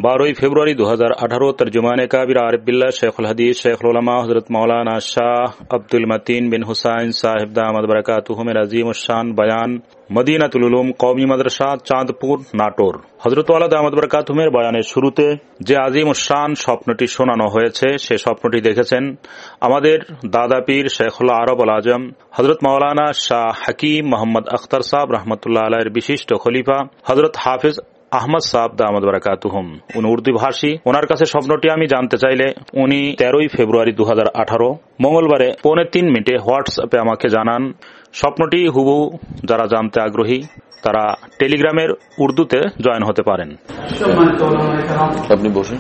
12 फरवरी 2018 तर्जुमाने काबिर आरिफ बिल्ला शेखुल हदीस शेखुल उलमा हजरत मौलाना शाह अब्दुल मतीन बिन हुसैन साहिब दामद बरकातुहु में अजीम शान बयान मदीनातुल उलूम कौमी मदरसा चांदपुर नाটোর। হযরত ওয়ালা দামাত বরকাতুহুমের বয়ানের শুরুতে যে আজিম শান স্বপ্নটি শোনানো হয়েছে সে স্বপ্নটি দেখেছেন আমাদের দাদা পীর শেখুল আরব আল আজম হযরত মাওলানা শাহ হাকিম মোহাম্মদ আখতার সাহেব রহমতুল্লাহ আলাইহির বিশিষ্ট খলিফা হযরত হাফিজ আহমদ সাহেব দামাত বরকাতুহুম। উনি উর্দু ভাষী। ওনার কাছে স্বপ্নটি আমি জানতে চাইলে উনি 13 ফেব্রুয়ারি 2018 মঙ্গলবারে 2:45 হোয়াটসঅ্যাপে আমাকে জানান। স্বপ্নটি হুবহু যারা জানতে আগ্রহী তারা টেলিগ্রামের উর্দুতে জয়েন হতে পারেন। আপনি বসেন।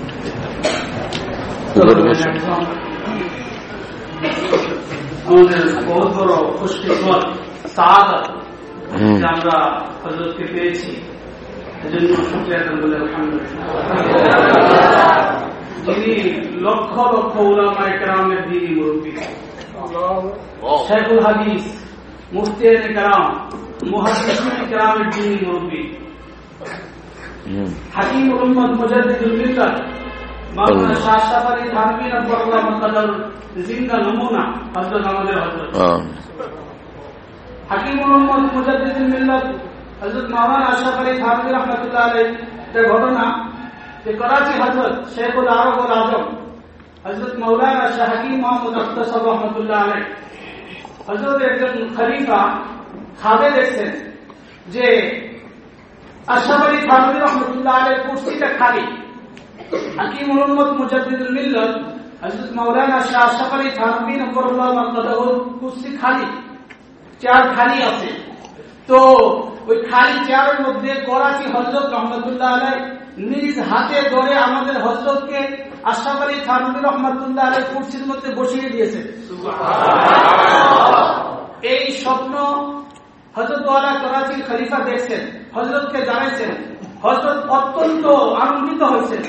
আমাদের বহুত বড় খুশকিসমত সাআদাত যে আমরা হযরতকে পেয়েছি, এজন্য শুকরিয়া বলে আলহামদুলিল্লাহ। যিনি লক্ষ লক্ষ উলামায়ে কেরামের দ্বীনি মুরব্বী, শেখুল হাদিস, মুফতিয়ানে কেরাম, মুহাদ্দিসিনে কেরামের দ্বীনি মুরব্বী, হাকিমুল উম্মাত মুজাদ্দিদুল মিল্লাত মাওলানা শাহ সাফারী থানভী রাহমাতুল্লাহ মুকাদ্দার জিন্দা নমুনা হযরত আমাদের হযরত হাকিমুল উম্মাত মুজাদ্দিদুল মিল্লাত হযরত মাওলানা আশরাফ আলী থানভী রাহমাতুল্লাহ আলাইহি এর ঘটনা যে করাচি হযরত শেখুল আরব আল আজম হযরত মাওলানা শাহ হাকিম মোহাম্মদ আখতার সাহেব রহমাতুল্লাহ আলাইহি হযরত একজন খলিফা খাবে দেখছেন যে আশরাফ আলী থানভী রহমাতুল্লাহ আলাইহির কুরসিটা খালি। হাকিমুল উম্মাত মুজাদ্দিদুল মিল্লাত হযরত মাওলানা শাহ আশরাফ আলী থানভী নওয়ারুল্লাহ মাকদাদাহু কুরসি খালি, চেয়ার খালি আছে। তো ওই খালি চেয়ারের মধ্যে করাচি হযরত রহমাতুল্লাহ আলাইহি নিজ হাতে ধরে আমাদের হযরতকে আশরাফ আলী থানভী রহমাতুল্লাহ আলাইহি কুরসির মধ্যে বসিয়ে দিয়েছে। সুবহানাল্লাহ। এই স্বপ্ন হযরত ওয়ালা করাচির খলিফা দেখছেন, হযরতকে জানাইছেন। হযরত অত্যন্ত আনন্দিত হয়েছেন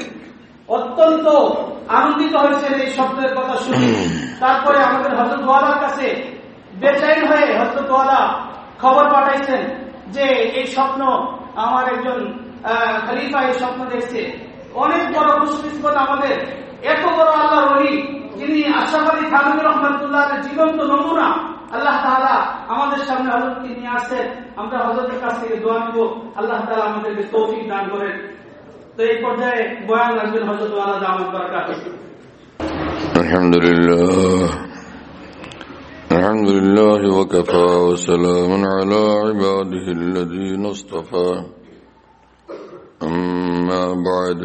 এই স্বপ্নের কথা শুনে। তারপরে আমাদের হযরত ওয়ালার কাছে বেচাইন হয়ে হযরত ওয়ালা খবর পাঠাইছেন যে এই স্বপ্ন আমার একজন খলিফা এই স্বপ্ন দেখছে। অনেক বড় খুশকিসমত আমাদের, এত বড় আল্লাহর ওলি যিনি আশরাফ আলী থানভী রহমাতুল্লাহর জীবন্ত নমুনা আল্লাহ তাআলা আমাদের সামনে হযরতকে নিয়ে আসেন। আমরা হযরতের কাছ থেকে দোয়া নিব, আল্লাহ তাআলা আমাদেরকে তৌফিক দান করেন। তো এই পর্যায়ে বয়ান রাখবেন হযরত ওয়ালা দামাত বরকাতুহু। আলহামদুলিল্লাহ আলহামদুলিল্লাহ ওয়া কাফা ওয়া সালামুন আলা ইবাদিহিল্লাযীনা ইসতাফা আম্মা বা'দ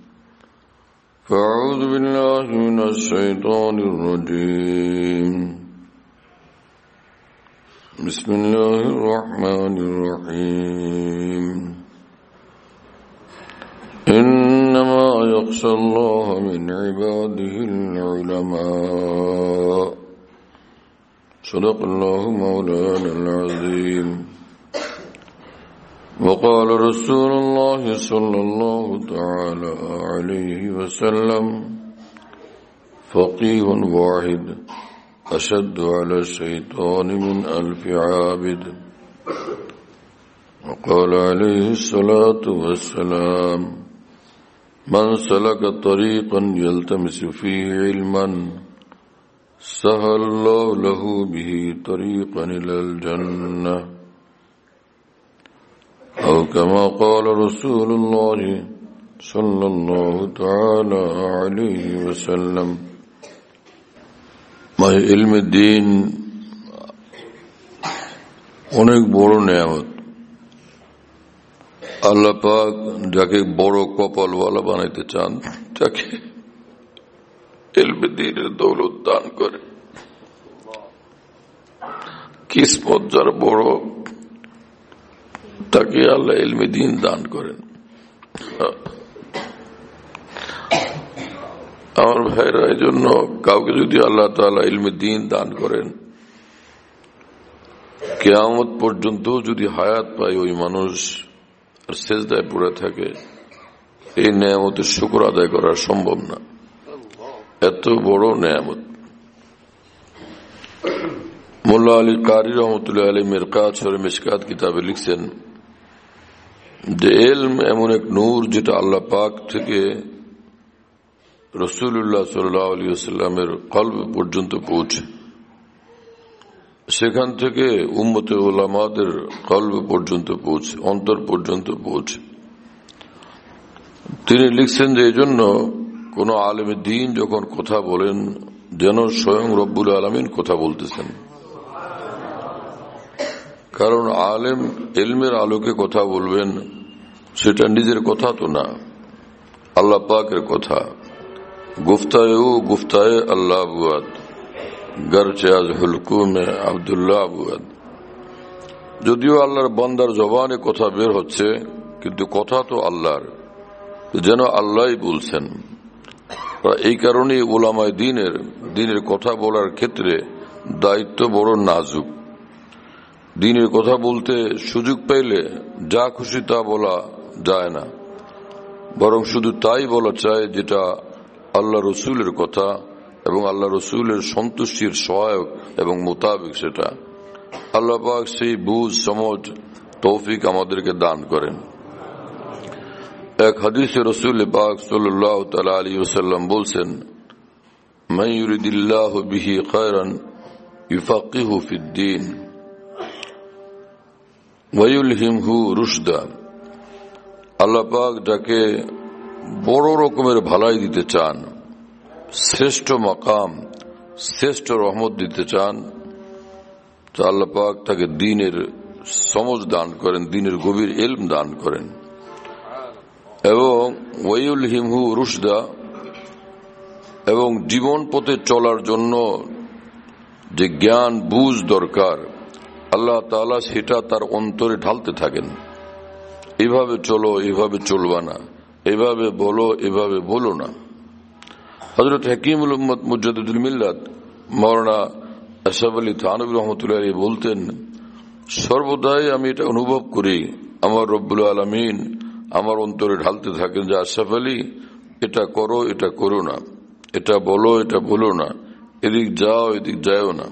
ফাআউযু বিল্লাহি মিনাশ শাইতানির রাজীম বিসমিল্লাহির রহমানির রহিম إنما يخشى الله من عباده العلماء صدق الله مولانا العظيم وقال رسول الله صلى الله تعالى عليه وسلم فقيه واحد أشد على الشيطان من 1000 عابد وقال عليه الصلاة والسلام من سلك طريقا يلتمس فيه علما سهل الله له به طريقا إلى الجنة أو كما قال رسول الله صلى الله تعالى عليه وسلم علم الدين অনেক বড় নেয়ামত। আল্লাহ পাক যাকে বড় কপালওয়ালা বানাইতে চান তাকে ইলমে দ্বীনের দৌলত দান করে। কিসমত যার বড় তাকে আল্লাহ ইলমে দ্বীন দান করেন। আমার ভাইরা, এই জন্য কাউকে যদি আল্লাহ তাআলা ইলমে দ্বীন দান করেন, কিয়ামত পর্যন্ত যদি হায়াত পায় ওই মানুষ আর সেজদায় পড়ে থাকে, এই নেয়ামতের শুকর আদায় করা সম্ভব না। এত বড় নেয়ামত। মোল্লা আলী কারি রহমতুল্লাহ আলী মিরকাত শরীফ মিশকাত কিতাবে লিখছেন যে ইলম এমন এক নূর যেটা আল্লাহ পাক থেকে রাসূলুল্লাহ সাল্লাল্লাহু আলাইহি ওয়াসাল্লামের কলব পর্যন্ত পৌঁছে, সেখান থেকে উম্মতে উলামাদের কলব পর্যন্ত পৌঁছে, অন্তর পর্যন্ত পৌঁছে। তিনি লিখছেন যে এজন্য কোন আলেম দ্বীন যখন কথা বলেন যেন স্বয়ং রব্বুল আলামিন কথা বলতেছেন। কারণ আলেম ইলমের আলোকে কথা বলবেন, সেটা নিজের কথা তো না, আল্লাহ পাকের কথা। গুফতায়ে আল্লাহ বুয়াদ গরচে আজ হুলকুমে আব্দুল্লাহ বুয়াদ। যদিও আল্লাহর বান্দার জবানে কথা বের হচ্ছে, কিন্তু কথা তো আল্লাহর, যেন আল্লাহই বলছেন। এই কারণেই উলামায়ে দ্বীনের কথা বলার ক্ষেত্রে দায়িত্ব বড় নাজুক। দ্বীনের কথা বলতে সুযোগ পাইলে যা খুশি তা বলা যায় না, বরং শুধু তাই বলা চায় যেটা আল্লাহ রসুলের কথা এবং আল্লাহ রসুলের সন্তুষ্টির সহায়ক এবং মোতাবেক। সেটা আল্লাহ পাক সেই বুঝ সমঝ তৌফিক আমাদেরকে দান করেন। এক হাদিসে রাসূল পাক সাল্লাল্লাহু তাআলা আলাইহি ওয়াসাল্লাম বলছেন, মান ইউরিদিল্লাহু বিহি খায়রান ইউফাক্কিহু ফিদ-দীন ওয়া ইউলহিমহু রুশদা। আল্লাহ পাক যাকে বড় রকমের ভালাই দিতে চান, শ্রেষ্ঠ মাকাম, শ্রেষ্ঠ রহমত দিতে চান, তো আল্লাহ পাক তাকে দ্বীনের সমঝ দান করেন, দ্বীনের গভীর ইলম দান করেন। এবং ওয়াইউলহিমহু রুশদা, এবং জীবন পথে চলার জন্য যে জ্ঞান বুঝ দরকার আল্লাহ তাআলা সেটা তার অন্তরে ঢালতে থাকেন। এভাবে চলো, এভাবে চলবা না, এভাবে বলো, এভাবে বলো না। হযরত হাকিমুল উম্মত মুজাদ্দিদুল মিল্লাত মাওলানা আশরাফ আলী থানভী রাহমাতুল্লাহ আলাইহি বলতেন, সর্বদাই আমি এটা অনুভব করি আমার রব্বুল আলামিন আমার অন্তরে ঢালতে থাকেন যে আশরাফ আলী এটা করো, এটা করো না, এটা বলো, এটা বলো না, এদিক যাও, এদিক যাও না।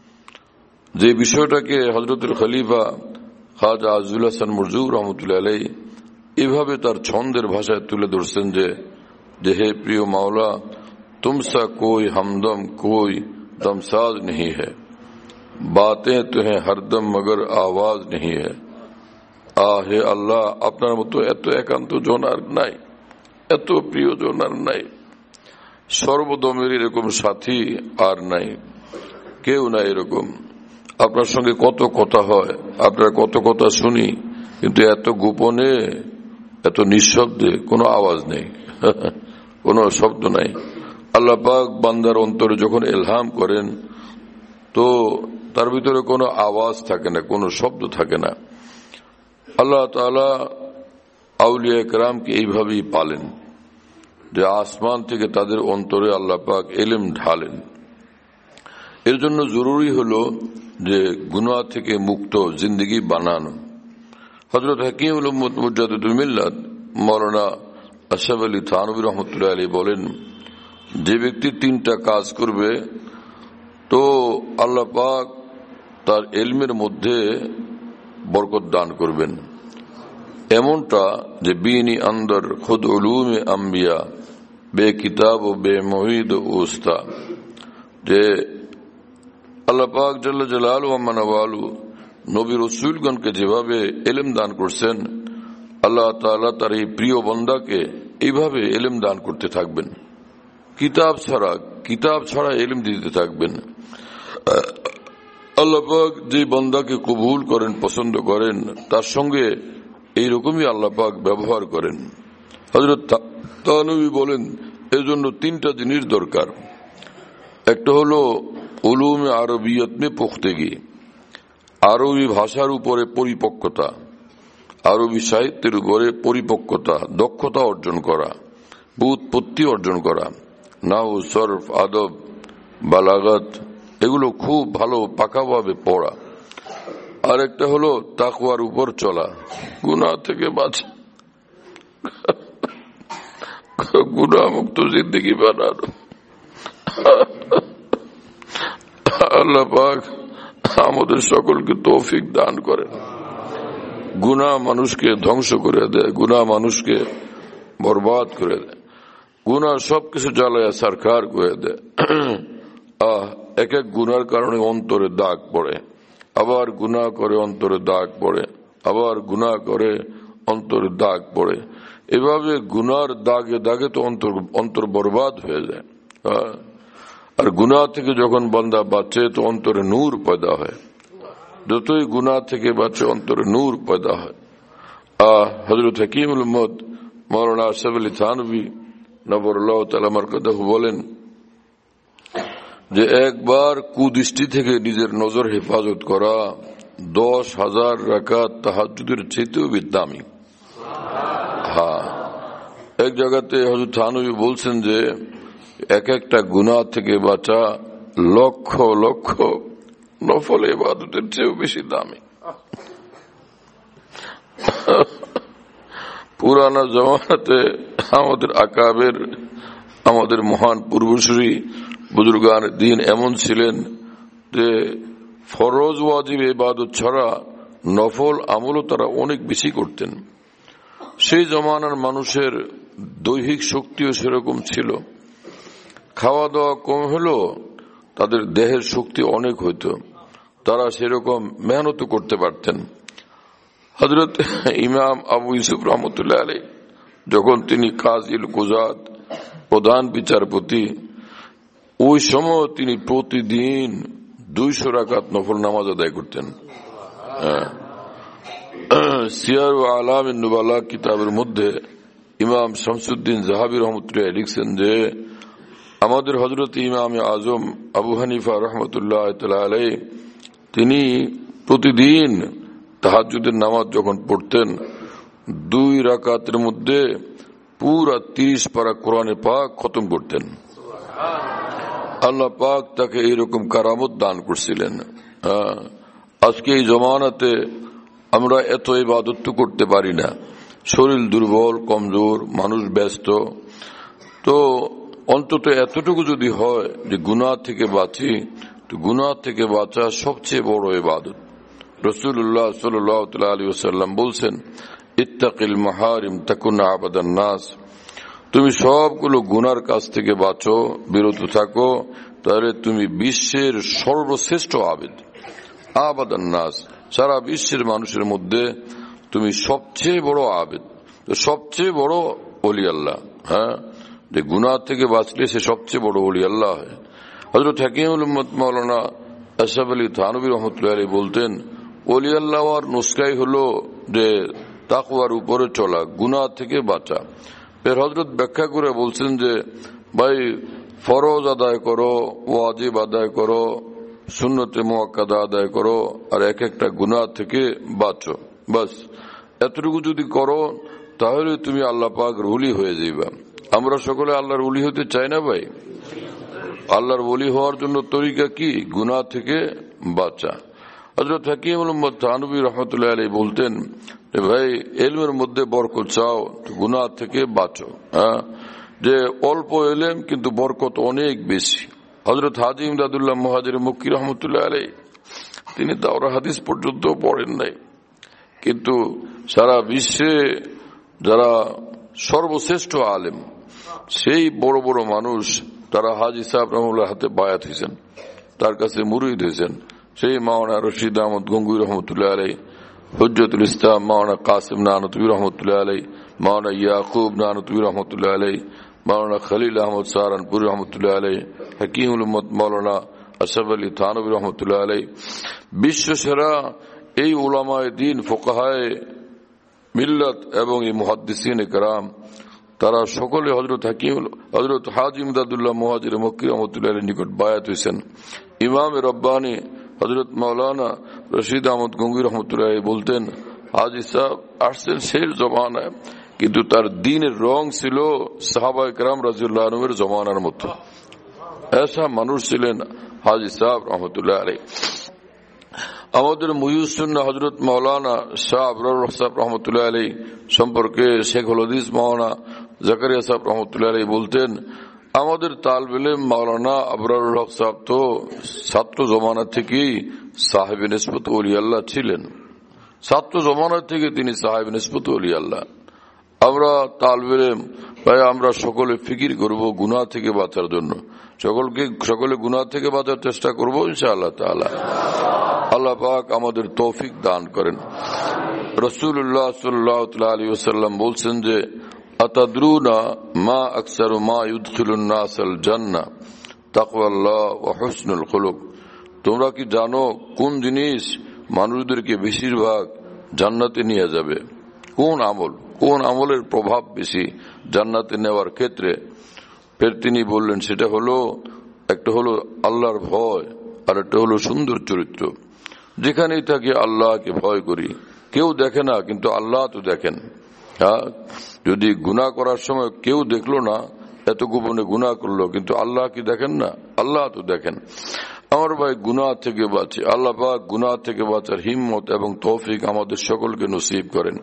যে বিষয়টাকে হযরতুল খলিফা খাজা আজুল হাসান মুরজুক রহমতুল্লাহ আলাইহি এভাবে তার ছন্দের ভাষায় তুলে ধরছেন যে হে প্রিয় মাওলা, তুমসা কোই हमदम कोई दमसाज नहीं है, बातें तो हैं हरदम मगर आवाज नहीं है। হে আল্লাহ, আপনার মতো এত একান্ত জন আর নাই, এত প্রিয় জন আর নাই, সর্বদমের এরকম সাথী আর নাই, কেউ নাই এরকম। আপনার সঙ্গে কত কথা হয়, আপনার কত কথা শুনি, কিন্তু এত গোপনে, এত নিঃশব্দে, কোনো আওয়াজ নেই, কোনো শব্দ নাই। আল্লাহ পাক বান্দার অন্তরে যখন ইলহাম করেন তো তার ভিতরে কোনো আওয়াজ থাকে না, কোনো শব্দ থাকে না। আল্লাহ তাআলা আউলিয়া কেরামকে এইভাবেই পালেন যে আসমান থেকে তাদের অন্তরে আল্লাহ পাক ইলম ঢালেন। এর জন্য জরুরি হলো যে গুনাহ থেকে মুক্ত জিন্দেগি বানানো। হযরত হাকিমুল উম্মত মুজাদ্দিদুল মিল্লাত মাওলানা আশরাফ আলী থানভী রাহমাতুল্লাহ আলাইহি বলেন, যে ব্যক্তি তিনটা কাজ করবে তো আল্লাহ পাক তার ইলমের মধ্যে বরকত দান করবেন। এমনটা যে বিনি আন্দর খুদ উলুমে আম্বিয়া বে কিতাব ও বে মুঈদ উস্তা, যে আল্লাহ পাক জাল্লা জালালুহু ওয়া মানাওয়ালু নবী রাসূলগণকে যেভাবে ইলম দান করছেন, আল্লাহ তাআলা তার এই প্রিয় বান্দাকে এইভাবে ইলম দান করতে থাকবেন। কিতাব ছাড়া ইলম দিতে থাকবেন। আল্লাহ পাক যে বান্দাকে কবুল করেন, পছন্দ করেন, তার সঙ্গে এইরকমই আল্লাহ পাক ব্যবহার করেন। হযরত থানভী বলেন, এর জন্য তিনটা জিনিস দরকার। একটা হলো উলুমে আরবিয়ত মে পুখতেগি, আরবি ভাষার উপরে পরিপক্কতা, আরবি সাহিত্যের উপরে পরিপক্কতা, দক্ষতা অর্জন করা, ব্যুৎপত্তি অর্জন করা, নাহু, সরফ, আদব, বালাগাত, এগুলো খুব ভালো পাকাভাবে পড়া। আর একটা হলো তাকওয়ার উপর চলা, গুনাহ থেকে বাঁচা, গুনাহ মুক্ত জিন্দেগি বানানো। আল্লাহ পাক আমাদের সকলকে তৌফিক দান করেন। গুনাহ মানুষকে ধ্বংস করে দেয়, গুনাহ মানুষকে বরবাদ করে দেয়, গুনাহ সবকিছু জ্বালায়া সরকার করে দেয়। এক এক গুনার কারণে অন্তরে দাগ পড়ে, আবার গুনাহ করে অন্তরে দাগ পড়ে, আবার গুনাহ করে অন্তরে দাগ পড়ে। এভাবে গুনার দাগে দাগে তো অন্তর বরবাদ হয়ে যায়। আর গুনাহ থেকে যখন বান্দা বাঁচে তো অন্তরে নূর পয়দা হয়, যতই গুনাহ থেকে বাঁচে অন্তরে নূর পয়দা হয়। হযরত হাকিমুল উম্মত মাওলানা আশরাফ আলী থানভী নবরুল্লাহ তাআলা মারকাদাহু বলেন যে একবার কুদৃষ্টি থেকে নিজের নজর হেফাজত করা 10,000 রাকাত তাহাজ্জুদের চেয়েও দামি। এক জায়গাতে হযরত থানভী বলছেন যে এক একটা গুনাহ থেকে বাঁচা লক্ষ লক্ষ নফল ইবাদতের চেয়েও বেশি দামি। পুরানা জমানাতে আমাদের আকাবের, আমাদের মহান পূর্বসূরি বুজুর্গান দ্বীন এমন ছিলেন যে ফরজ ওয়াজিব ইবাদত ছাড়া নফল আমলও তারা অনেক বেশি করতেন। সেই জমানার মানুষের দৈহিক শক্তিও সেরকম ছিল, খাওয়া দাওয়া কম হলেও তাদের দেহের শক্তি অনেক হইত, তারা সেরকম মেহনত করতে পারতেন। হযরত ইমাম আবু ইউসুফ রহমতুল্লাহ আলাইহি যখন তিনি কাজীল কুজাত প্রধান বিচারপতি, ওই সময় তিনি প্রতিদিন 200 রাকাত নফল নামাজ আদায় করতেন। সিয়ার ও আলামিন নুবালা কিতাবের মধ্যে ইমাম শামসুদ্দিন যাহাবী রহমতুল্লাহ লিখছেন যে আমাদের হযরত ইমাম আজম আবু হানিফা রহমতুল্লাহ আলাইহি তিনি প্রতিদিন তাহাজ্জুদের নামাজ যখন পড়তেন 2 রাকাতের মধ্যে পুরা 30 পারা কোরআনে পাক খতম করতেন। আল্লাহ পাক তাকে এইরকম কারামত দান করছিলেন। আজকে এই জমানাতে আমরা এত ইবাদত করতে পারি না, শরীর দুর্বল কমজোর, মানুষ ব্যস্ত, তো অন্তত এতটুকু যদি হয় যে গুনাহ থেকে বাঁচি, তো গুনাহ থেকে বাঁচা সবচেয়ে বড় ইবাদত। রাসূলুল্লাহ সাল্লাল্লাহু আলাইহি ওয়াসাল্লাম বলছেন ইত্তাকিল মাহারিম তাকুন আবাদান নাস, তুমি সবগুলো গুনার কাছ থেকে বাঁচো, বিরত থাকো, তাহলে তুমি বিশ্বের সর্বশ্রেষ্ঠ আবেদ, আবাদান নাস, সারা বিশ্বের মানুষের মধ্যে তুমি সবচেয়ে বড় আবেদ, সবচেয়ে বড় ওলি আল্লাহ। যে গুনাহ থেকে বাঁচলে সে সবচেয়ে বড় ওলি আল্লাহ হয়। হযরত হাকিমুল উম্মত মাওলানা আশরাফ আলী থানভী রহমতুল্লাহ আলাইহি বলতেন ওলি আল্লাহ আর নুসখাই হলো যে তাকওয়ার উপরে চলা, গুনাহ থেকে বাঁচা। এর হযরত ব্যাখ্যা করে বলছেন যে ভাই ফরজ আদায় করো, ওয়াজিব আদায় করো, সুন্নতে মুআক্কাদা আদায় করো, আর এক একটা গুনাহ থেকে বাঁচো, বাস এতটুকু যদি করো তাহলে তুমি আল্লাহ পাক ওলি হয়ে যাইবা। আমরা সকলে আল্লাহর ওলি হতে চাই না ভাই? আল্লাহর ওলি হওয়ার জন্য তরিকা কি? গুনাহ থেকে বাঁচা। হযরত হাকিমুল উম্মত থানভী রহমতুল্লাহ আলাইহি বলতেন ভাই ইলমের মধ্যে বরকত চাও, গুনাহ থেকে বাঁচো। যে অল্প ইলম কিন্তু বরকত অনেক বেশি। হযরত হাজী ইমদাদুল্লাহ মুহাজির মক্কি রহমতুল্লাহ আলাইহি তিনি দাওরা হাদিস পর্যন্ত পড়েন নাই, কিন্তু সারা বিশ্বে যারা সর্বশ্রেষ্ঠ আলেম, সেই বড় বড় মানুষ, তারা হাজী সাহেব রহমতুল্লাহ হাতে বায়াত হয়েছেন, তার কাছে মুরিদ হয়েছেন। সেই মাওলানা রশিদ আহমদ গঙ্গুই রহমতুল্লাহ আলাইহি, হুজ্জতুল ইসলাম মাওলানা কাসিম নানতুবী রহমতুল্লাহ আলাইহি, মাওলানা ইয়াকুব নানতুবী রহমতুল্লাহ আলাইহি, মাওলানা খলিল আহমদ সাহারানপুরি রহমতুল্লাহ আলাইহি, হাকিমুল উম্মত মাওলানা আশরাফ আলী থানভী রহমতুল্লাহ আলাইহি, বিশ্ব সেরা এই উলামায়ে দ্বীন, ফুকাহায়ে মিল্লাত এবং এই মুহাদ্দিসিনে কেরাম, তারা সকলে হযরত হাজী ইমদাদুল্লাহ মুহাজির মক্কি রহমতুল্লাহ আলাইহির নিকট বায়াত হয়েছেন। ইমাম রব্বানী হযরত মাওলানা রশিদ আহমদ গঙ্গুই রহমতুল্লাহ আলাইহি বলতেন হাজী সাহেব আসছেন সেই জমানায়, কিন্তু তার দ্বীনের রং ছিল সাহাবায়ে কেরাম রাদিয়াল্লাহু আনহুর জমানার মতো। এসা মানুষ ছিলেন হাজী সাহেব রহমতুল্লাহ আলাইহি। আমাদের মুহিউস সুন্নাহ হযরত মাওলানা শাহ আবরার সাহেব রহমতুল্লাহ আলাইহি সম্পর্কে শেখুল হাদিস মাওলানা জাকারিয়া সাহেব রহমতুল্লাহ আলাইহি বলতেন আমাদের তালিবে ইলম মাওলানা আবরারুল হক সাহেব তো ছাত্র জমানা থেকেই সাহেব নিসবত ওলি আল্লাহ ছিলেন। ছাত্র জমানার থেকে তিনি সাহেব নিসবত ওলি আল্লাহ। আমরা তালবে ইলম ভাই, আমরা সকলে ফিকির করব গুনাহ থেকে বাঁচার জন্য, সকলে গুনাহ থেকে বাঁচার চেষ্টা করব ইনশাআল্লাহ তাআলা। আল্লাহ পাক আমাদের তৌফিক দান করেন। রাসূলুল্লাহ সাল্লাল্লাহু আলাইহি ওয়াসাল্লাম বলছেন যে আতাদরুনা মা আকসারু মা ইউদখিলুন নাসাল জান্নাহ তাকওয়াল্লাহ ওয়া হুসনুল খুলুক। তোমরা কি জানো কোন জিনিস মানুষদেরকে বেশিরভাগ জান্নাতে নিয়ে যাবে? কোন আমলের প্রভাব বেশি জান্নাতে নেওয়ার ক্ষেত্রে? ফের তিনি বললেন সেটা হলো, একটা হলো আল্লাহর ভয়, আর একটা হলো সুন্দর চরিত্র। যেখানেই থাকি আল্লাহকে ভয় করি। কেউ দেখে না, কিন্তু আল্লাহ তো দেখেন। হ্যাঁ, যদি গুনাহ করার সময় কেউ দেখলো না, এত গোপনে গুনাহ করলো, কিন্তু আল্লাহ কি দেখেন না? আল্লাহ তো দেখেন। আমার ভাই, গুনাহ থেকে বাঁচি। আল্লাহ পাক গুনাহ থেকে বাঁচার হিম্মত এবং তৌফিক আমাদের সকলকে নসিব করেন।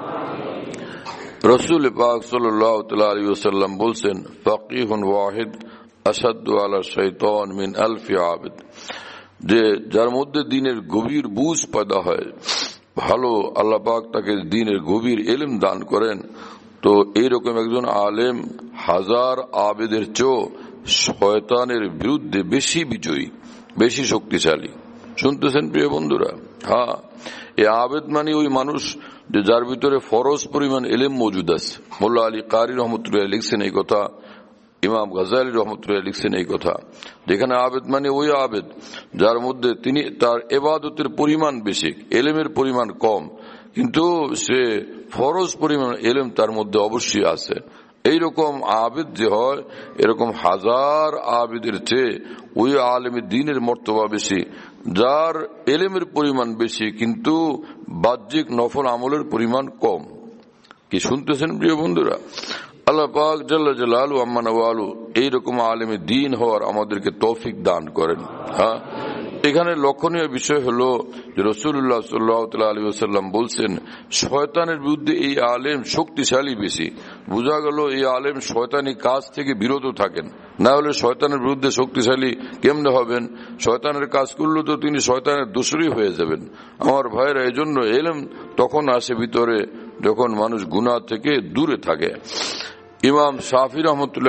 রাসূল পাক সাল্লাল্লাহু আলাইহি ওয়াসাল্লাম বলছেন, ফাকিহুন ওয়াহিদ আশাদ্দু আলা শাইতান মিন আলফি আবিদ। যে যার মধ্যে দ্বীনের গভীর বুঝ পয়দা হয়, ভালো আল্লাহ পাক তাকে দ্বীনের গভীর ইলম দান করেন, তো এইরকম একজন আলেম হাজার আবেদের চেয়েও শয়তানের বিরুদ্ধে বেশি বিজয়ী, বেশি শক্তিশালী। শুনতেছেন প্রিয় বন্ধুরা? হ্যাঁ, এই আবেদ মানে ওই মানুষ যে যার ভিতরে ফরজ পরিমাণ ইলম মজুদ আছে। মোল্লা আলী কারি রহমতুল্লাহ লিখছেন এই কথা, ইমাম গাজালি রহমতুল্লাহ লিখছেন এই কথা। যেখানে আবেদ মানে ওই আবেদ যার মধ্যে তিনি তার ইবাদতের পরিমাণ বেশি, ইলমের পরিমাণ কম, কিন্তু সে ফরজ পরিমাণ ইলম তার মধ্যে অবশ্যই আছে। এইরকম আবেদ যে হয়, এরকম হাজার আবেদের চেয়ে ওই আলেমের দ্বীনের মর্তবা বেশি, যার ইলমের পরিমাণ বেশি কিন্তু বাহ্যিক নফল আমলের পরিমাণ কম। কি শুনতেছেন প্রিয় বন্ধুরা? আল্লাহ পাক জাল্লা জালালু আম্মা নওয়ালু এইরকম আলেমে দ্বীন হওয়ার আমাদেরকে তৌফিক দান করেন। হ্যাঁ, এখানে লক্ষণীয় বিষয় হলো যে রাসূলুল্লাহ সাল্লাল্লাহু আলাইহি ওয়াসাল্লাম বলছেন শয়তানের বিরুদ্ধে এই আলেম শক্তিশালী বেশি। বোঝা গেল এই আলেম শয়তানি কাজ থেকে বিরত থাকেন, না হলে শয়তানের বিরুদ্ধে শক্তিশালী কেমনে হবেন? শয়তানের কাজ করলে তো তিনি শয়তানের দোসরই হয়ে যাবেন। আমার ভাইরা, এই জন্য ইলম তখন আসে ভিতরে যখন মানুষ গুনাহ থেকে দূরে থাকে। ইমাম শাফি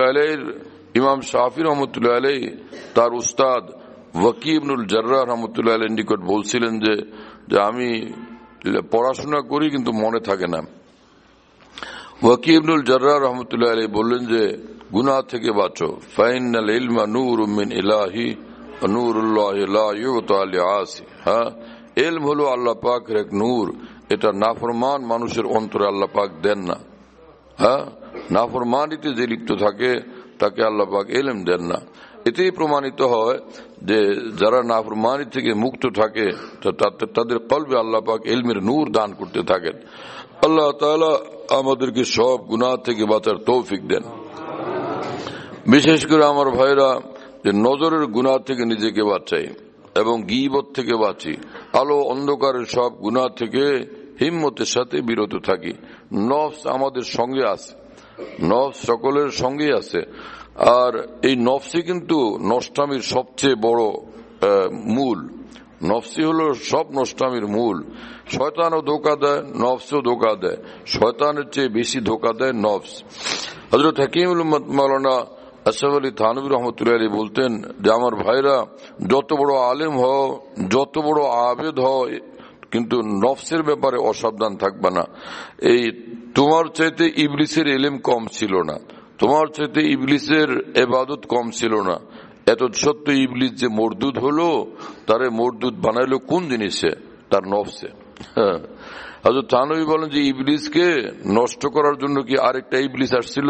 রহমতুল্লাহ আলাইহি তার উস্তাদ ওয়াকি ইবনুল জাররাহ রহমতুল্লাহ আলাইহির নিকট বলছিলেন যে আমি পড়াশোনা করি কিন্তু মনে থাকে না। ওয়াকি ইবনুল জাররাহ রহমতুল্লাহ আলাইহি বললেন যে গুনাহ থেকে বাঁচো, ফাইনাল ইলমা নূরুম মিন ইলাহি ওয়া নূরুল্লাহি লা ইউতা লিআসি। হ্যাঁ, ইলম হলো আল্লাহ পাকের এক নূর, এটা নাফরমান মানুষের অন্তরে আল্লাহ পাক দেন না। হ্যাঁ, নাফরমানিতে যে লিপ্ত থাকে তাকে আল্লাহ পাক ইলম দেন না। এতেই প্রমাণিত হয় যে যারা নাফরমানি থেকে মুক্ত থাকে তাদের কলবে আল্লাহ পাক ইলমের নূর দান করতে থাকেন। আল্লাহ তাআলা আমাদেরকে সব গুনাহ থেকে বাঁচার তৌফিক দেন। বিশেষ করে আমার ভাইরা, যে নজরের গুনাহ থেকে নিজেকে বাঁচাই এবং গীবত থেকে বাঁচি, আলো অন্ধকারের সব গুনাহ থেকে হিম্মতের সাথে বিরত থাকি। নফস আমাদের সঙ্গে আছে, নফস সকলের সঙ্গেই আছে, আর এই নফসই কিন্তু নষ্টামির সবচেয়ে বড় মূল। নফসই হলো সব নষ্টামির মূল। শয়তানও ধোঁকা দেয়, নফসও ধোঁকা দেয়, শয়তানের চেয়ে বেশি ধোঁকা দেয় নফস। হযরত হাকিমুল উম্মত মাওলানা আশরাফ আলী থানভী রহমতুল্লাহ আলাইহি বলতেন যে আমার ভাইরা, যত বড় আলেম হও, যত বড় আবেদ হও, কিন্তু নফসের ব্যাপারে অসাবধান থাকবা না। এই তোমার চাইতে ইবলিসের ইলম কম ছিল না, তোমার চাইতে ইবলিসের ইবাদত কম ছিল না। এত সত্য ইবলিস যে মরদুদ হলো, তারে মরদুদ বানাইলো কোন জিনিসে? তার নফসে। হযরত থানভী বলেন যে ইবলিসকে নষ্ট করার জন্য কি আরেকটা ইবলিস আসছিল?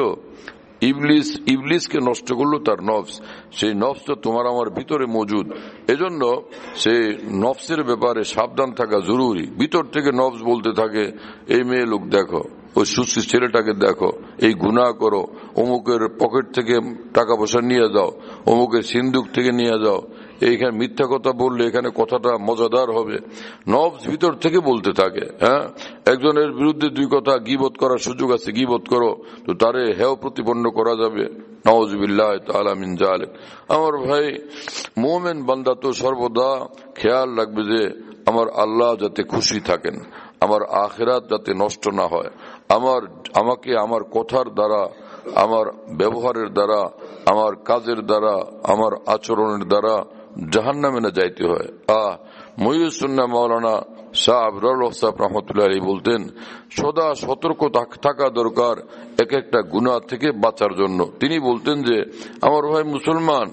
ইবলিসকে নষ্ট করলো তার নফস। সেই নফস তো তোমার আমার ভিতরে মজুদ। এজন্য সেই নফসের ব্যাপারে সাবধান থাকা জরুরি। ভিতর থেকে নফস বলতে থাকে, এই মেয়ে লোক দেখো, ওই সুস্থ ছেলেটাকে দেখো, এই গুনাহ করো, অমুকের পকেট থেকে টাকা পয়সা নিয়ে যাও, অমুকের সিন্দুক থেকে নিয়ে যাও, এইখানে মিথ্যা কথা বললে এখানে কথাটা মজাদার হবে। নফস ভিতর থেকে বলতে থাকে। হ্যাঁ, একজনের বিরুদ্ধে দুই কথা গীবত করার সুযোগ আছে, গীবত করো, তো তারে হেয় প্রতিপন্ন করা যাবে। নাউযুবিল্লাহ তাআলা মিন যালিক। আমার ভাই, মুমিন বান্দা তো সর্বদা খেয়াল রাখবে যে আমার আল্লাহ যাতে খুশি থাকেন, আমার আখিরাত যাতে নষ্ট না হয়, আমাকে আমার কথার দ্বারা, আমার ব্যবহারের দ্বারা, আমার কাজের দ্বারা, আমার আচরণের দ্বারা জাহান্নামে না যাইতে হয়। মহিউসুন্না মাওলানা শাহ আবরার সাহেব রহমতুল্লাহ আলাইহি বলতেন, সদা সতর্ক থাকা দরকার এক একটা গুনাহ থেকে বাঁচার জন্য। তিনি বলতেন যে আমার ভাই মুসলমান,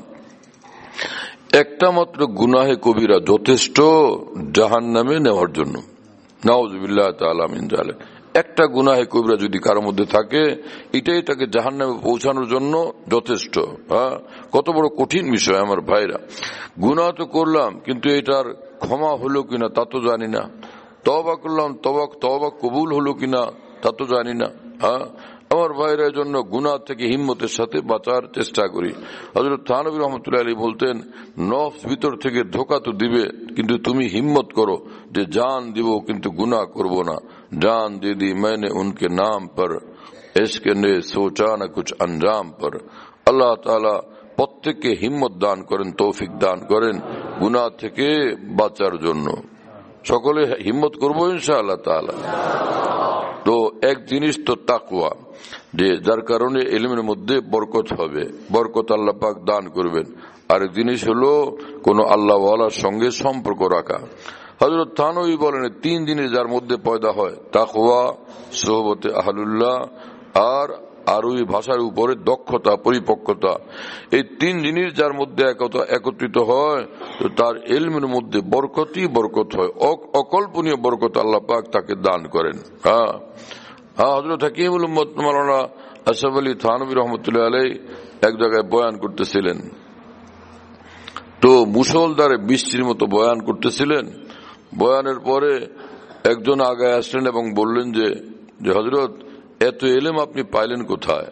একটা মাত্র গুনাহে কবিরা যথেষ্ট জাহান্নামে নেওয়ার জন্য। নাউযুবিল্লাহ তাআলা মিন যালিক। একটা গুনাহে কবিরা যদি কারোর মধ্যে থাকে, এটাই তাকে জাহান্নামে পৌঁছানোর জন্য যথেষ্ট। কত বড় কঠিন বিষয় আমার ভাইরা। গুনাহ তো করলাম, কিন্তু এটার ক্ষমা হলো কিনা তা তো জানি না। তওবা করলাম, তওবা কবুল হলো কিনা তা তো জানি না। আমার ভাইরা জন্য গুনাহ থেকে হিম্মতের সাথে বাঁচার চেষ্টা করি। হযরত থানভী রহমতুল্লাহ আলাইহি বলতেন, নফস ভিতর থেকে ধোঁকা তো দিবে, কিন্তু তুমি হিম্মত করো যে জান দিব কিন্তু গুনাহ করব না। জান দে दी मैंने उनके नाम पर, इश्क ने सोचा न कुछ अंजाम पर। আল্লাহ তাআলা প্রত্যেককে হিম্মত দান করেন, তৌফিক দান করেন গুনাহ থেকে বাঁচার জন্য। সকলে হিম্মত করবো ইনশাআল্লাহ তাআলা। তো এক জিনিস তো তাকওয়া, যে যার কারণে ইলমের মধ্যে বরকত হবে, বরকত আল্লাহ পাক দান করবেন। আরেক জিনিস হলো কোন আল্লাহ ওয়ালার সঙ্গে সম্পর্ক রাখা। হযরত থানভী বলেন, তিন জিনিস যার মধ্যে পয়দা হয়, তাকওয়া, সোহবতে আহলুল্লাহ আর আরবি ভাষার উপরে দক্ষতা, পরিপক্কতা। এই তিন জিনিস যার মধ্যে একত্রিত হয়, তো তার ইলমের মধ্যে বরকতই বরকত হয়, অকল্পনীয় বরকত আল্লাহ পাক তাকে দান করেন। হযরত হাকিমুল উম্মত মাওলানা আশরাফ আলী থানভী রহমতুল্লাহ আলাইহি এক জায়গায় বয়ান করতেছিলেন। তো মুষলধারে বৃষ্টির মতো বয়ান করতেছিলেন। বয়ানের পরে একজন আগায় আসলেন এবং বললেন যে হযরত, এত ইলম আপনি পাইলেন কোথায়?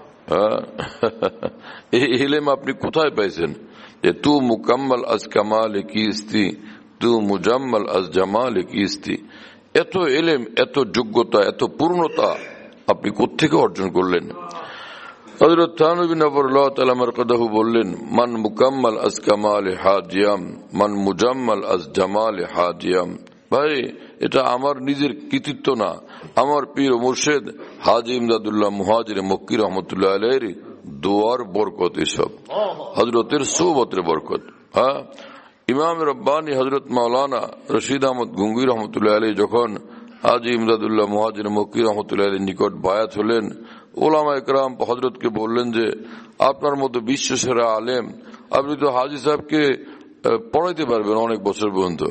এই ইলম আপনি কোথায় পাইছেন? যে তু মুকাম্মাল আজ কামাল কিস্তি, তু মুজাম্মাল আজ জামাল কিস্তি। এত ইলম, এত যোগ্যতা, এত পূর্ণতা আপনি কোত্থেকে অর্জন করলেন? হযরত থানভী নবরুল্লাহ তাআলা মারকাদাহু বললেন, মান মুকাম্মাল আজ কামাল হাজিয়াম, মান মুজাম্মাল আজ জামাল হাজিয়াম। ভাই, এটা আমার নিজের কৃতিত্ব না, আমার পীর ও মুর্শিদ হাজী ইমদাদুল্লাহ মুহাজির মক্কি রহমতুল্লাহ আলাইহির দোয়ার বরকত, এসব হযরতের সোহবতের বরকত। ইমাম রব্বানী হযরত মাওলানা রশিদ আহমদ গঙ্গুই রহমতুল্লাহ আলাইহি যখন হাজী ইমদাদুল্লাহ মুহাজির মক্কি রহমতুল্লাহ আলাইহির নিকট বায়াত হলেন, ওলামা একরাম হযরতকে বললেন যে আপনার মতো বিশ্বসেরা আলেম, আপনি তো হাজী সাহেবকে পড়াইতে পারবেন অনেক বছর পর্যন্ত।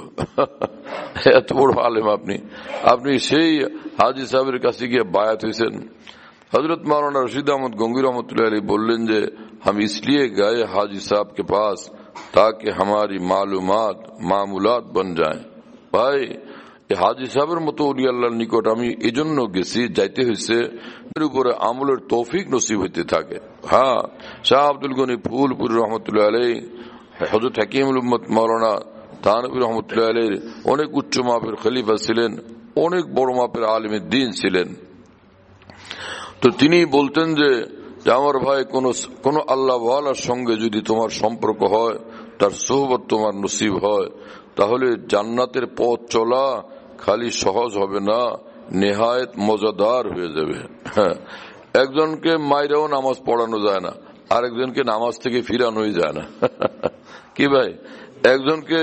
এত বড় আলেম আপনি সেই হাজী সাহেবের কাছে গিয়ে বায়াত হয়েছেন। হযরত মাওলানা রশিদ আহমদ গঙ্গুই রহমতুল্লাহ আলাইহি বললেন যে हम इसलिए गए हाजी साहब के पास ताकि हमारी मालूमात मामूलात बन जाएं। भाई, হাজী সাহেবের মতো ওলি আল্লাহর নিকট আমি এজন্য গেছি, যাইতে হয়েছে এর উপরে আমলের তৌফিক নসিব হইতে থাকে। শাহ আব্দুল গনি ফুলপুরি রহমতুল্লাহ আলাইহি, হযরত হাকিমুল উম্মত মাওলানা থানভী রহমতুল্লাহ আলাইহির অনেক উচ্চ মাপের খলিফা ছিলেন, অনেক বড় মাপের আলিম দ্বীন ছিলেন। তো তিনি বলতেন যে আমার ভাই, কোন আল্লাহ ওয়ালার সঙ্গে যদি তোমার সম্পর্ক হয়, তার সোহবত তোমার নসিব হয়, তাহলে জান্নাতের পথ চলা খালি সহজ হবে না, নেহায়েত মজাদার হয়ে যাবে। একজনকে মাইরেও নামাজ পড়ানো যায় না, আরেকজনকে নামাজ থেকে ফিরানোই যায় না। কি ভাই, একজনকে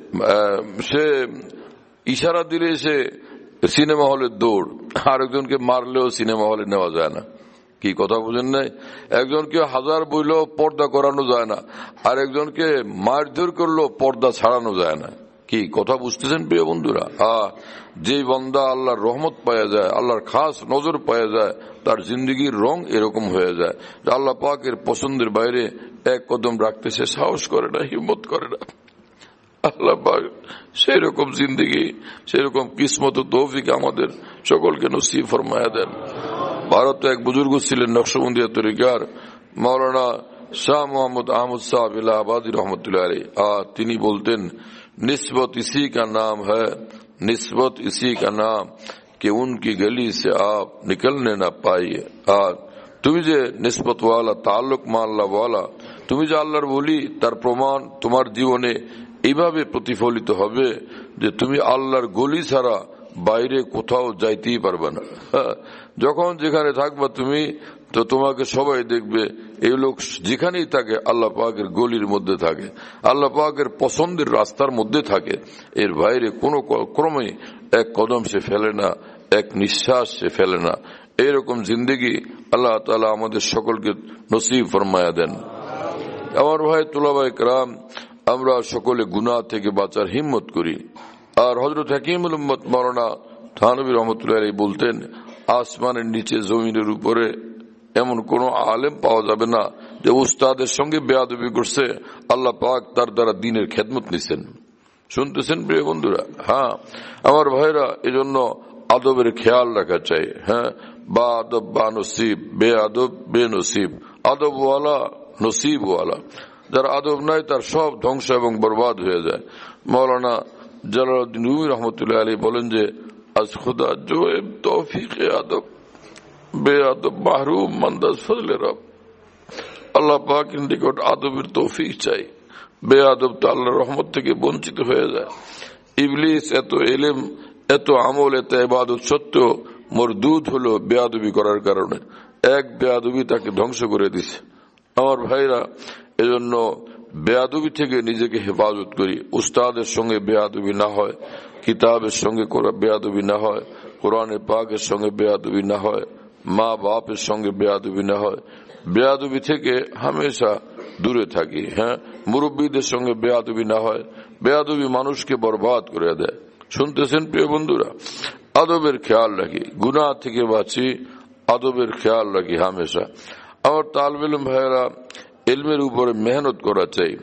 সে ইশারা দিলে সে সিনেমা হলে দৌড়, আরেকজনকে মারলেও সিনেমা হলে নেওয়া যায় না। কি কথা বুঝেন নাই? একজনকে হাজার বইলেও পর্দা করানো যায় না, আর একজনকে মারধর করলেও পর্দা ছাড়ানো যায় না। কি কথা বুঝতেছেন প্রিয় বন্ধুরা? যে বান্দা আল্লাহর রহমত পাওয়া যায়, আল্লাহর খাস নজর পাওয়া যায়, তার জিন্দগির রং এরকম হয়ে যায় যে আল্লাহ পাকের পছন্দের বাইরে এক কদম রাখতে সে সাহস করে না, হিম্মত করে না। আল্লাহ পাক সেই রকম জিন্দগি, সেরকম কিসমত ও তৌফিক আমাদের সকলকে নসিব ফরমায়া দেন। ভারতে এক বুজুর্গ ছিলেন নকশবন্দিয়া তরিকার মাওলানা শাহ মোহাম্মদ আহমদ সাহেব ইলাহাবাদী রহমতুল্লাহ আলাইহি। তিনি বলতেন, निस्बत इसी का नाम है, निस्बत इसी का नाम कि उनकी गली से आप निकलने ना पाइए। তুমি যে নিসবত ওয়ালা, তাল্লুক মাল্লা ওয়ালা, তুমি যে আল্লাহর ওলি, তার প্রমাণ তোমার জীবনে এইভাবে প্রতিফলিত হবে যে তুমি আল্লাহর গলি ছাড়া বাইরে কোথাও যাইতেই পারবে না। যখন যেখানে থাকবা তুমি, তো তোমাকে সবাই দেখবে। এই লোক যেখানেই থাকে আল্লাহ পাকের গলির মধ্যে থাকে, আল্লাহ পাকের পছন্দের রাস্তার মধ্যে থাকে, এর বাইরে কোনো ক্রমে এক কদম সে ফেলে না, এক নিঃশ্বাস সে ফেলে না। এইরকম জিন্দেগি আল্লাহ তাআলা আমাদের সকলকে নসিব ফরমায়া দেন। আমার ভাই তুলাবাই کرام, আমরা সকলে গুনাহ থেকে বাঁচার হিম্মত করি। আর হযরত হাকিমুল উম্মত মাওলানা থানভী রহমাতুল্লাহ আলাইহি বলতেন, আসমানের নিচে জমিনের উপরে এমন কোন আলেম পাওয়া যাবে না যে উস্তাদের সঙ্গে বেয়াদবি করছে, আল্লাহ পাক তার দ্বারা দ্বীনের খেদমত নিছেন। শুনতেছেন প্রিয় বন্ধুরা? হ্যাঁ আমার ভাইরা, এজন্য আদবের খেয়াল রাখা চাই। হ্যাঁ, বা আদব বা নসিব, বে আদব বে নসিব। আদব ওয়ালা নসিব ওয়ালা। যার আদব নাই তার সব ধ্বংস এবং বরবাদ হয়ে যায়। মৌলানা জালালউদ্দিন রুমি রহমতুল্লাহ আলাইহি বলেন যে, আজ খুদা জো তৌফিক আদব বে আদব মাহরুম মন্দাজ ফজলে রব। আল্লাহ পাকের নিকট আদবের তৌফিক চাই, বে আদব তো আল্লাহর রহমত থেকে বঞ্চিত হয়ে যায়। ইবলিস এত ইলম, এত আমল, এত ইবাদত সত্ত্বেও মরদুদ হলো বেয়াদবি করার কারণে। এক বেয়াদবি তাকে ধ্বংস করে দিছে। আমার ভাইরা, এজন্য বেয়াদবি থেকে নিজেকে হেফাজত করি। উস্তাদের সঙ্গে বেয়াদবি না হয়, কিতাবের সঙ্গে বেয়াদবি না হয়, কোরআনে পাকের সঙ্গে বেয়াদবি না হয়, মা বাপের সঙ্গে বেয়াদবি না হয়। বেয়াদবি থেকে হামেশা দূরে থাকি। হ্যাঁ, মুরব্বীদের সঙ্গে বেয়াদবি না হয়। বেয়াদবি মানুষকে বরবাদ করে দেয়। শুনতেছেন প্রিয় বন্ধুরা? আদবের খেয়াল রাখি, গুনাহ থেকে বাঁচি, আদবের খেয়াল রাখি হামেশা। আমার তালিবে ইলম ভাইয়েরা, ইলমের উপরে মেহনত করা চাই।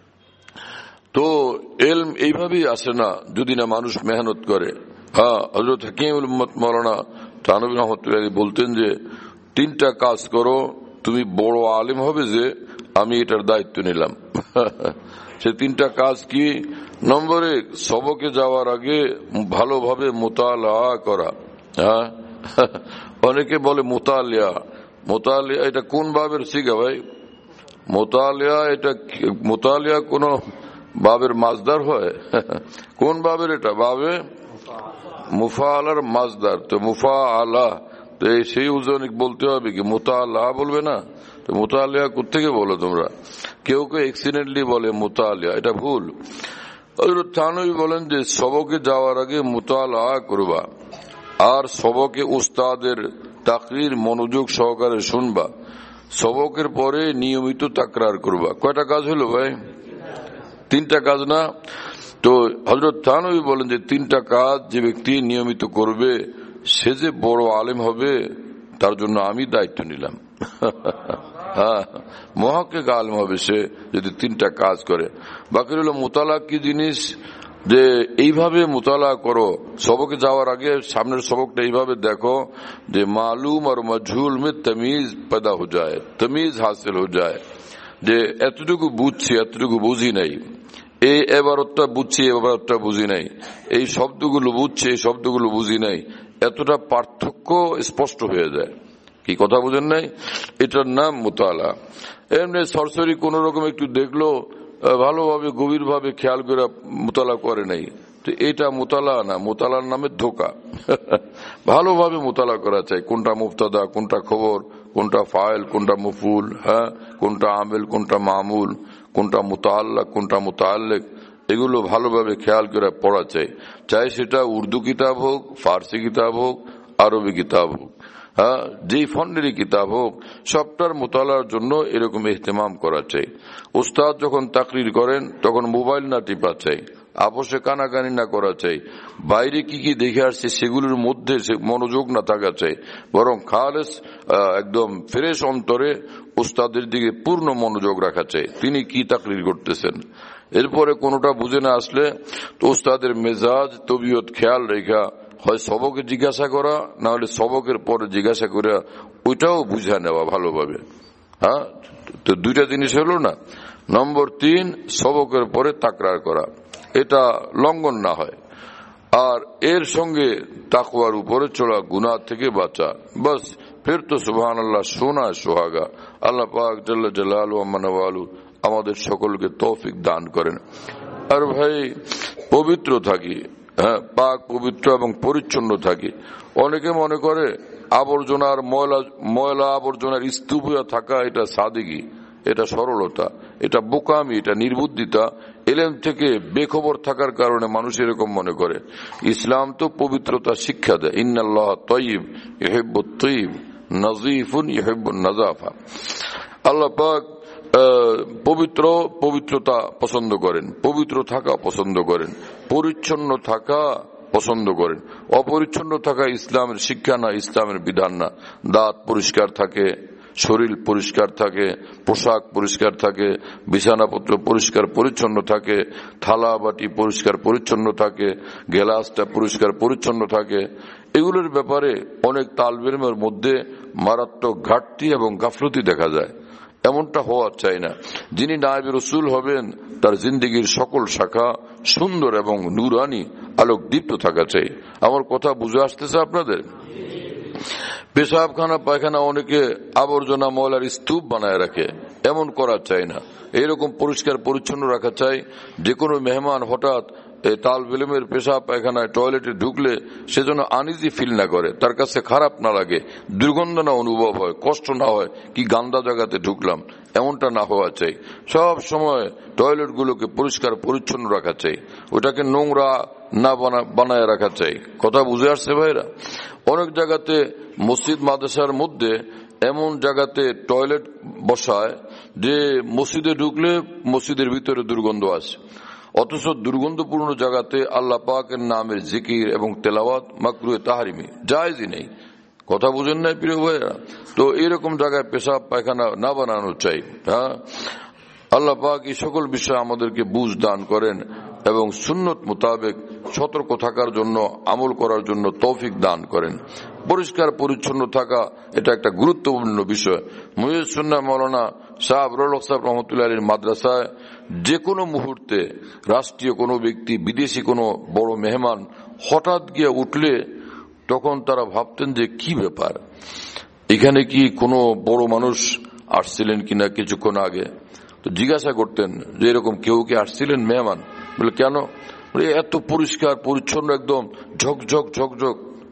তো ইলম এইভাবেই আসে না যদি না মানুষ মেহনত করে। হ্যাঁ, হযরত হাকিমুল উম্মত মাওলানা থানভী রহমাতুল্লাহ আলাইহি বলতেন যে, 3টা কাজ করো, তুমি বড় আলেম হবে যে আমি এটার দায়িত্ব নিলাম। সে 3টা কাজ কি? নম্বর 1, সবকে যাওয়ার আগে ভালোভাবে মুতালা করা। হ্যাঁ, অনেকে বলে মুতালিয়া। মুতালিয়া এটা কোন বাবের সিগা ভাই? মুতালিয়া, এটা মুতালিয়া কোন বাবের মাজদার হয়? কোন বাবের এটা? বাবে মুফাআলার মাজদার। তো মুফাআলা, তো সেই উজনিক বলতে হবে কি মুতালা বলবে না? তো মুতালিয়া কোথেকে বলো তোমরা? কেউ কেউ অ্যাক্সিডেন্টলি বলে মুতালিয়া, এটা ভুল। হযরত থানভী বলেন যে সবকে যাওয়ার আগে মুতালা করবা, আর সবকে উস্তাদের তাকরীর মনোযোগ সহকারে শুনবা, সবকের পরে নিয়মিত তাকরার করবা। কয়টা কাজ হলো ভাই? 3টা কাজ না? তো হযরত থানভী বলেন যে 3টা কাজ যে ব্যক্তি নিয়মিত করবে সে যে বড় আলেম হবে তার জন্য আমি দায়িত্ব নিলাম। হ্যাঁ, মুহাক্কিক আলেম হবে সে যদি 3টা কাজ করে। বাকি হলো মুতালা কি জিনিস, যে এইভাবে মুতালা করো, সবকে যাওয়ার আগে সামনের সবকটা এইভাবে দেখো যে মালুম আর মজহুল মে তমিজ पैदा हो जाए, তমিজ হাসিল हो जाए, যে এতটুকু বুঝছি এতটুকু বুঝি নাই, এই এবারতটা বুঝছি এবারতটা বুঝি নাই, এই শব্দগুলো বুঝছি এই শব্দগুলো বুঝি নাই, এতটা পার্থক্য স্পষ্ট হয়ে যায়। কি কথা বুঝেন নাই? এটার নাম মুতালা। এমনি সরসরি কোন রকম একটু দেখলো, ভালোভাবে গভীরভাবে খেয়াল করে মুতালা করে নাই, তো এটা মুতালা না, মুতালার নামে ধোকা। ভালোভাবে মুতালা করা চাই, কোনটা মুবতাদা কোনটা খবর, কোনটা ফাইল কোনটা মফুল, হ্যাঁ, কোনটা আমেল কোনটা মামুল, কোনটা মুতাআল্লাক কোনটা মুতাআল্লিক, এগুলো ভালোভাবে খেয়াল করে পড়া চাই। চাই সেটা উর্দু কিতাব হোক, ফার্সি কিতাব হোক, আরবি কিতাব হোক, হ্যাঁ, যেই ফন্ডেরই কিতাব হোক, সবটার মোতালার জন্য এরকম ইহতিমাম করা চাই। উস্তাদ যখন তাকরির করেন তখন মোবাইল না টিপা চাই, আপোষে কানাকানি না করা চাই, বাইরে কি কি দেখে আসছে সেগুলোর মধ্যে মনোযোগ না থাকা চাই, বরং খালেস একদম ফ্রেশ অন্তরে উস্তাদের দিকে পূর্ণ মনোযোগ রাখা চাই, তিনি কি তাকরির করতেছেন। এরপরে কোনোটা বুঝে না আসলে তো উস্তাদের মেজাজ তবিয়ত খেয়াল রেখা হয় সবকে জিজ্ঞাসা করা, না হলে সবকের পরে জিজ্ঞাসা করে ওইটাও বুঝা নেওয়া ভালোভাবে। হ্যাঁ, তো 2টা জিনিস হলো না। নম্বর 3, সবকের পরে তাকরার করা, এটা লঙ্ঘন না হয়। আর এর সঙ্গে তাকওয়ার উপরে চলা, গুনাহ থেকে বাঁচা, বাস ফির তো সুবহানাল্লাহ সোনা সোহাগা। আল্লাহ পাক জাল্লা জালালুহু ওয়া মানওয়ালু আমাদের সকলকে তৌফিক দান করেন। আর ভাই পবিত্র থাকি, পাক পবিত্র এবং পরিচ্ছন্ন থাকি। অনেকে মনে করে আবর্জনার ময়লা আবর্জনার স্তূপ হয়ে থাকা এটা সাদেগি, এটা সরলতা, এটা বোকামি, এটা নির্বুদ্ধিতা। এলেম থেকে বেখবর থাকার কারণে মানুষ এরকম মনে করে। ইসলাম তো পবিত্রতা শিক্ষা দেয়, ইন্নাল্লাহ তাইয়্যিব ইউহিব্বুত তাইয়্যিব নাযীফুন ইউহিব্বুন নাযাফা। আল্লাহ পাক পবিত্রতা পছন্দ করেন, পবিত্র থাকা পছন্দ করেন, পরিচ্ছন্ন থাকা পছন্দ করেন। অপরিচ্ছন্ন থাকা ইসলামের শিক্ষা না, ইসলামের বিধান না। দাঁত পরিষ্কার থাকে, শরীর পরিষ্কার থাকে, পোশাক পরিষ্কার থাকে, বিছানাপত্র পরিষ্কার পরিচ্ছন্ন থাকে, থালা বাটি পরিষ্কার পরিচ্ছন্ন থাকে, গ্লাসটা পরিষ্কার পরিচ্ছন্ন থাকে। এগুলোর ব্যাপারে অনেক তালেবে ইলমের মধ্যে মারাত্মক ঘাটতি এবং গাফলতি দেখা যায়। এমনটা হওয়া চাই না। যিনি নায়েবে রাসূল হবেন তার জিন্দেগীর সকল শাখা সুন্দর এবং নূরানি আলোক দীপ্ত থাকা চাই। আমার কথা বুঝে আসতেছে আপনাদের? পেশাবখানা পায়খানা অনেকে আবর্জনা ময়লার স্তূপ বানায় রাখে, এমন করা চাই না। এরকম পরিষ্কার পরিচ্ছন্ন রাখা চাই। যে কোনো মেহমান হঠাৎ তালেবে ইলমের পেশাব পায়খানায় টয়লেটে ঢুকলে সে যেন আনইজি ফিল না করে, তার কাছে খারাপ না লাগে, দুর্গন্ধ না অনুভব হয়, কষ্ট না হয়, কি গান্দা জায়গাতে ঢুকলাম, এমনটা না হওয়া চাই। সব সময় টয়লেট গুলোকে পরিষ্কার পরিচ্ছন্ন রাখা চাই, ওটাকে নোংরা না বানায় রাখা চাই। কথা বুঝে আসছে ভাইরা? অনেক জায়গাতে মসজিদ মাদ্রাসার মধ্যে এমন জায়গাতে টয়লেট বসায় যে মসজিদে ঢুকলে মসজিদের ভিতরে দুর্গন্ধ আসে, অথচ দুর্গন্ধপূর্ণ জায়গাতে আল্লাহ পাকের নামের জিকির এবং তেলাওয়াত মাকরুহে তাহরিমি জায়েজই নেই। কথা বুঝেন নাই প্রিয় ভাইরা? তো এরকম জায়গায় পেশাব পায়খানা না বানানো চাই। আল্লাহ পাক এই সকল বিষয়ে আমাদেরকে বুঝ দান করেন এবং সুন্নত মোতাবেক সতর্ক থাকার জন্য, আমল করার জন্য তৌফিক দান করেন। পরিষ্কার পরিচ্ছন্ন থাকা এটা একটা গুরুত্বপূর্ণ বিষয়। মুহিউস সুন্নাহ মাওলানা শাহ আবরুল হক সাহেব রহমতুল্লাহ আলাইহির মাদ্রাসায় যে কোনো মুহূর্তে রাষ্ট্রীয় কোনো ব্যক্তি, বিদেশি কোনো বড় মেহমান হঠাৎ গিয়ে উঠলে তখন তারা ভাবতেন যে কি ব্যাপার, এখানে কি কোনো বড় মানুষ আসছিলেন কিনা কিছুক্ষণ আগে। তো জিজ্ঞাসা করতেন যে এরকম কেউ কি আসছিলেন মেহমান? বলে কেন? এত পরিষ্কার পরিচ্ছন্ন, একদম ঝকঝক ঝকঝক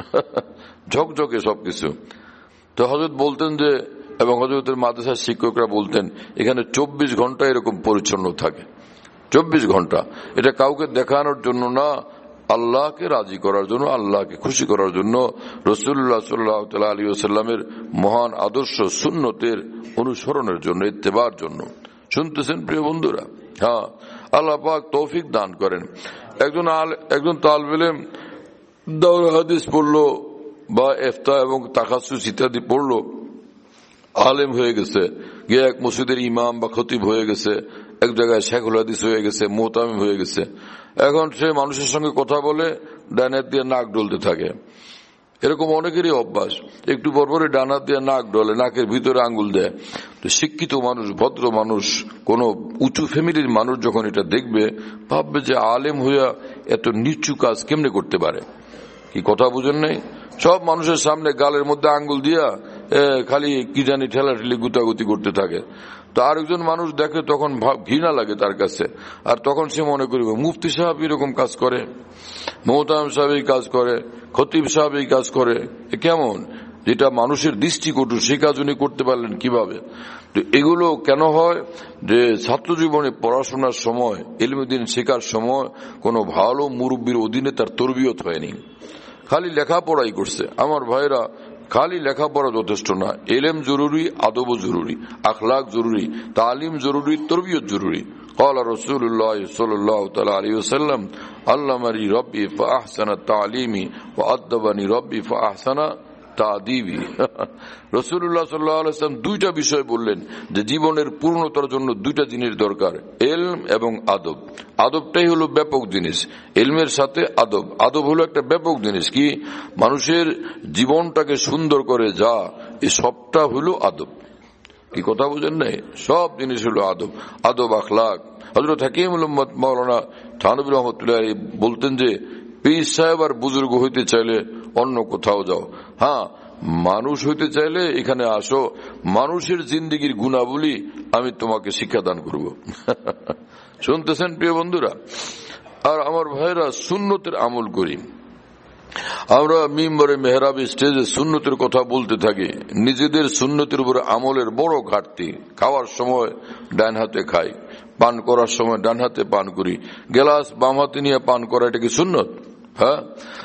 ঝকঝকে সবকিছু। তো হযরত বলতেন যে, এবং হযরতের মাদ্রাসার শিক্ষকরা বলতেন এখানে 24 ঘন্টা এরকম পরিচ্ছন্ন থাকে, 24 ঘন্টা। এটা কাউকে দেখানোর জন্য না, আল্লাহকে রাজি করার জন্য, আল্লাহকে খুশি করার জন্য, রাসূলুল্লাহ সাল্লাল্লাহু আলাইহি ওয়াসাল্লামের মহান আদর্শ সুন্নতের অনুসরণের জন্য, ইত্তেবার জন্য। শুনতেছেন প্রিয় বন্ধুরা? হ্যাঁ, আল্লাহ পাক তৌফিক দান করেন। একজন তালেবে ইলম দাওরা হাদিস পড়লো বা ইফতা এবং তাখাসসুস ইত্যাদি পড়লো, আলেম হয়ে গেছে, গিয়ে এক মসজিদের ইমাম বা খতিব হয়ে গেছে, এক জায়গায় শেখুল হাদিস হয়ে গেছে, মুহতামিম হয়ে গেছে। এখন সে মানুষের সঙ্গে কথা বলে ডান হাত দিয়ে নাক ডলতে থাকে। এরকম অনেকেরই অভ্যাস, একটু পরপরই ডান হাত দিয়ে নাক ডলে, নাকের ভিতরে আঙ্গুল দেয়। তো শিক্ষিত মানুষ, ভদ্র মানুষ, কোন উঁচু ফ্যামিলির মানুষ যখন এটা দেখবে ভাববে যে আলেম হইয়া এত নিচু কাজ কেমনে করতে পারে। কি কথা বুঝেন নাই? সব মানুষের সামনে গালের মধ্যে আঙ্গুল দিয়া খালি কি জানি ঠেলাঠেলি গুতাগুতি করতে থাকে। তো আরেকজন মানুষ দেখে তখন ঘৃণা লাগে তার কাছে, আর তখন সে মনে করবে মুফতি সাহেব এরকম কাজ করে, মুহতামিম সাহেব এই কাজ করে, খতিব সাহেব এই কাজ করে, কেমন? যেটা মানুষের দৃষ্টিকটু, সে কাজ উনি করতে পারলেন কিভাবে? তো এগুলো কেন হয়? যে ছাত্র জীবনে পড়াশোনার সময়, ইলমে দ্বীন শেখার সময় কোনো ভালো মুরব্বীর অধীনে তার তরবিয়ত হয়নি, খালি লেখাপড়াই করছে। আমার ভাইরা, খালি লেখাপড়া যথেষ্ট না, ইলম জরুরি, আদব জরুরি, আখলাক জরুরি, তালিম জরুরি, তরবিয়ত জরুরি। قال رسول الله صلى الله عليه وسلم علمني ربي فأحسن تعليمي وأدبني ربي فأحسن তাদিবি। রাসূলুল্লাহ সাল্লাল্লাহু আলাইহি ওয়াসাল্লাম দুইটা বিষয় বললেন যে জীবনের পূর্ণতার জন্য দুইটা জিনিস দরকার, ইলম এবং আদব। আদবটাই হলো ব্যাপক জিনিস, ইলমের সাথে আদব। আদব হলো একটা ব্যাপক জিনিস, কি মানুষের জীবনটাকে সুন্দর করে যা, এই সবটা হলো আদব। কি কথা বুঝেন নাই? সব জিনিস হলো আদব, আদব আখলাক। হযরত হাকিমুল উম্মত মাওলানা থানভী রহমাতুল্লাহ আলাইহি বলতেন যে পীর সাহেব আর বুজুর্গ হইতে চাইলে অন্য কোথাও যাও, হ্যাঁ মানুষ হইতে চাইলে এখানে আসো, মানুষের জিন্দেগির গুণাবলী আমি তোমাকে শিক্ষাদান করব। শুনতেছেন প্রিয় বন্ধুরা? আর আমার ভাইরা সুন্নতের আমল করি। আমরা মিম্বরে মেহরাবে স্টেজে সুন্নতের কথা বলতে থাকি, নিজেদের সুন্নতের উপরে আমলের বড় ঘাটতি। খাওয়ার সময় ডান হাতে খাই, পান করার সময় ডান হাতে পান করি, গ্লাস বাম হাতে নিয়ে পান করা এটা কি সুন্নত? হ্যাঁ,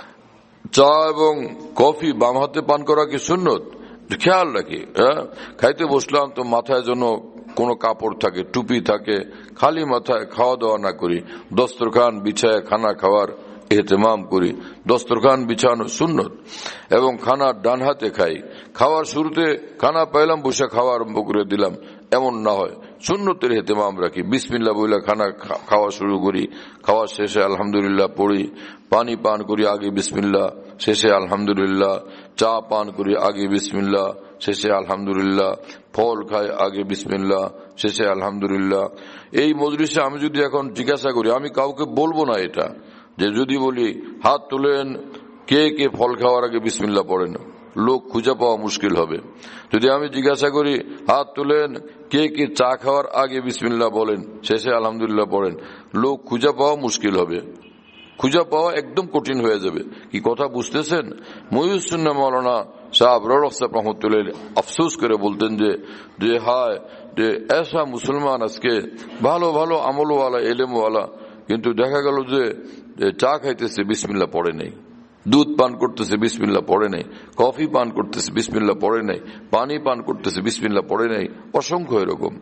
চা এবং কফি বাম হাতে পান করা কি সুন্নত? খেয়াল রাখি। হ্যাঁ, খাইতে বসলাম তো মাথায় যেন কোনো কাপড় থাকে, টুপি থাকে, খালি মাথায় খাওয়া দাওয়া না করি। দস্তরখান বিছায় খানা খাওয়ার এহতেমাম করি। দস্তরখান বিছানো সুন্নত, এবং খানা ডান হাতে খাই। খাওয়ার শুরুতে খানা পাইলাম, বসে খাওয়া আরম্ভ করে দিলাম, এমন না হয়। সুন্নতের এহতেমাম রাখি। বিসমিল্লাহ বইলা খানা খাওয়া শুরু করি, খাওয়ার শেষে আলহামদুলিল্লাহ পড়ি। পানি পান করি, আগে বিসমিল্লাহ, শেষে আলহামদুলিল্লাহ। চা পান করি, আগে বিসমিল্লাহ, শেষে আলহামদুলিল্লাহ। ফল খাই, আগে বিসমিল্লাহ, শেষে আলহামদুলিল্লাহ। এই মজলিসে আমি যদি এখন জিজ্ঞাসা করি, আমি কাউকে বলবো না এটা, যে যদি বলি হাত তোলেন কে কে ফল খাওয়ার আগে বিসমিল্লাহ পড়েন, লোক খুঁজে পাওয়া মুশকিল হবে। যদি আমি জিজ্ঞাসা করি হাত তোলেন কে কে চা খাওয়ার আগে বিসমিল্লাহ বলেন, শেষে আলহামদুলিল্লাহ পড়েন, লোক খুঁজে পাওয়া মুশকিল হবে, খুঁজে পাওয়া একদম কঠিন হয়ে যাবে। কি কথা বুঝতেছেন? মহিউসুন্নাহ মাওলানা সাহেব রহমতুল্লাহ আফসোস করে বলতেন যে হায়, যে ऐसा মুসলমান আজকে ভালো ভালো আমলওয়ালা, এলেমওয়ালা, কিন্তু দেখা গেল যে চা খাইতেছে বিসমিল্লাহ পড়ে নেই, দুধ পান করতেছে বিসমিল্লাহ পড়ে নেই, কফি পান করতেছে বিসমিল্লাহ পড়ে নেই, পানি পান করতেছে বিসমিল্লাহ পড়ে নেই, অসংখ্য এরকম।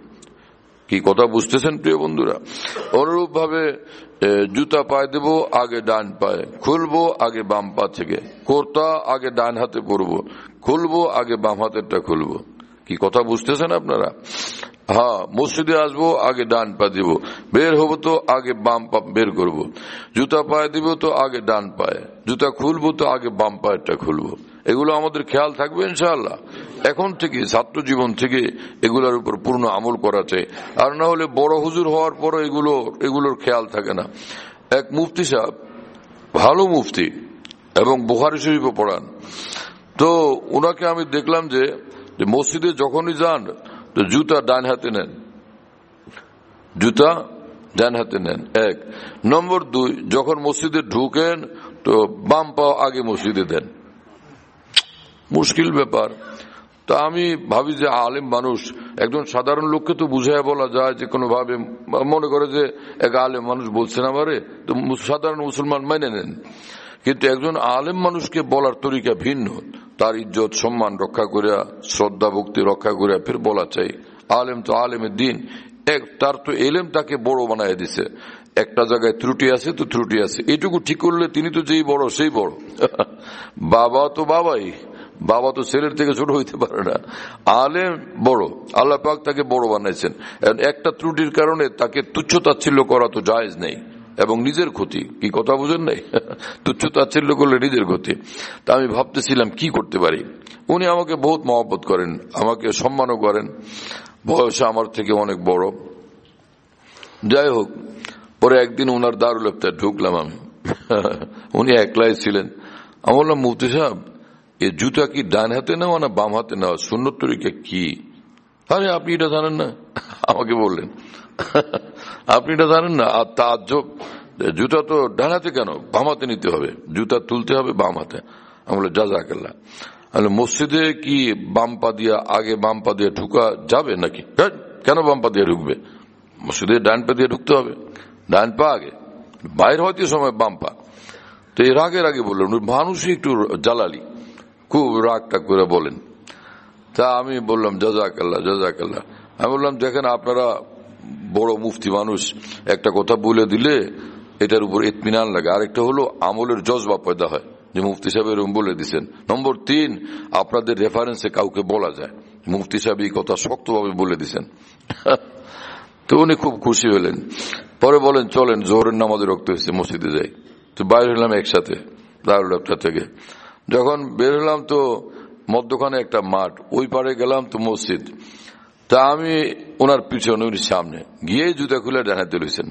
কি কথা বুঝতেছেন প্রিয় বন্ধুরা? অনুরূপ ভাবে জুতা পায়ে দেবো, আগে ডান পায়ে খুলবো, আগে বাম পা থেকে। কোর্তা আগে ডান হাতে পরবো, খুলবো আগে বাম হাতেরটা খুলবো। কি কথা বুঝতেছেন আপনারা? হ্যাঁ, মসজিদে আসবো আগে ডান পা দিব, বের হবো তো আগে বাম পা বের করবো, জুতা পায়ে দিব তো আগে ডান পায়ে, জুতা খুলবো তো আগে বাম পায়েরটা খুলবো। এগুলো আমাদের খেয়াল থাকবে ইনশাআল্লাহ। এখন থেকে, ছাত্র জীবন থেকে এগুলোর উপর পূর্ণ আমল করা চাই। আর না হলে বড় হুজুর হওয়ার পর এগুলোর খেয়াল থাকে না। এক মুফতি সাহেব, ভালো মুফতি, এবং বুখারী শরীফও পড়ান, তো ওনাকে আমি দেখলাম যে মসজিদে যখনই যান তো জুতা ডান হাতে নেন, জুতা ডান হাতে নেন, এক নম্বর। দুই, যখন মসজিদে ঢুকেন তো বাম পা আগে মসজিদে দেন। মুশকিল ব্যাপার। তা আমি ভাবি যে আলেম মানুষ, একজন সাধারণ লোককে তো বুঝাইয়া বলা যায় যে কোনো ভাবে, মনে করে যে এক আলেম মানুষ বলছেন আমারে, তো সাধারণ মুসলমান মেনে নেন। কিন্তু একজন আলেম মানুষকে বলার তরিকা ভিন্ন। তার ইজ্জত সম্মান রক্ষা করিয়া, শ্রদ্ধা ভক্তি রক্ষা করিয়া ফের বলা চাই। আলেম তো আলেমের দিন, তার তো এলেম তাকে বড় বানায় দিছে। একটা জায়গায় ত্রুটি আছে তো ত্রুটি আছে, এটুকু ঠিক করলে তিনি তো যেই বড় সেই বড়। বাবা তো বাবাই, বাবা তো ছেলের থেকে ছোট হইতে পারে না। আলেম বড়, আল্লাহ পাক তাকে বড় বানাইছেন। একটা ত্রুটির কারণে তাকে তুচ্ছ তাচ্ছিল্য করা তো জায়েজ নেই, এবং নিজের ক্ষতি। কি কথা বুঝেন নাই? তুচ্ছ তাচ্ছিল্য করলে নিজের ক্ষতি। তা আমি ভাবতেছিলাম কি করতে পারি। উনি আমাকে বহুত মহব্বত করেন, আমাকে সম্মানও করেন, বয়সে আমার থেকে অনেক বড়। যাই হোক, পরে একদিন ওনার দারুল ইফতার ঢুকলাম আমি, উনি একলাই ছিলেন। আমি বললাম, মুফতি সাহেব, এই জুতা কি ডান হাতে নেওয়া না বাম হাতে নেওয়া, সুন্নত তরিকা কি? আরে আপনি এটা জানেন না? আমাকে বললেন আপনি এটা জানেন না? আর তাজ্জব, জুতা তো ডান হাতে কেন, বাম হাতে নিতে হবে, জুতা তুলতে হবে বাম হাতে। আমি বললাম জাযাকাল্লাহ। আমি মসজিদে কি বাম পা দিয়া, আগে বাম পা দিয়ে ঢুকা যাবে নাকি? কেন বাম পা দিয়ে ঢুকবে? মসজিদে ডান পা দিয়ে ঢুকতে হবে, ডান পা আগে, বাইর হইতে সময় বাম পা। তো এই রাগের আগে বললেন, মানুষই একটু জালালি, খুব রাগটা করে বলেন। তা আমি বললাম জাযাকাল্লাহ জাযাকাল্লাহ। আমি বললাম, দেখেন আপনারা বড় মুফতি মানুষ, একটা কথা বলে দিলে এটার উপর ইতমিনান লাগে। আরেকটা হলো আমলের জজবা পয়দা হয়, যে মুফতি সাহেব এরকম বলে দিচ্ছেন। নম্বর 3, আপনাদের রেফারেন্সে কাউকে বলা যায় মুফতি সাহেব এই কথা শক্তভাবে বলে দিচ্ছেন। তো উনি খুব খুশি হলেন। পরে বলেন, চলেন জোহরের নামাজে রক্ত হয়েছে, মসজিদে যাই। তো বাইরে হলাম একসাথে দারুল ইফতার থেকে। যখন বের হলাম তো মধ্যখানে একটা মাঠ, ওই পারে গেলাম তো মসজিদ। তা আমি ওনার পিছনে, উনি সামনে গিয়ে জুতা খুলে ডান হাতে রয়েছেন।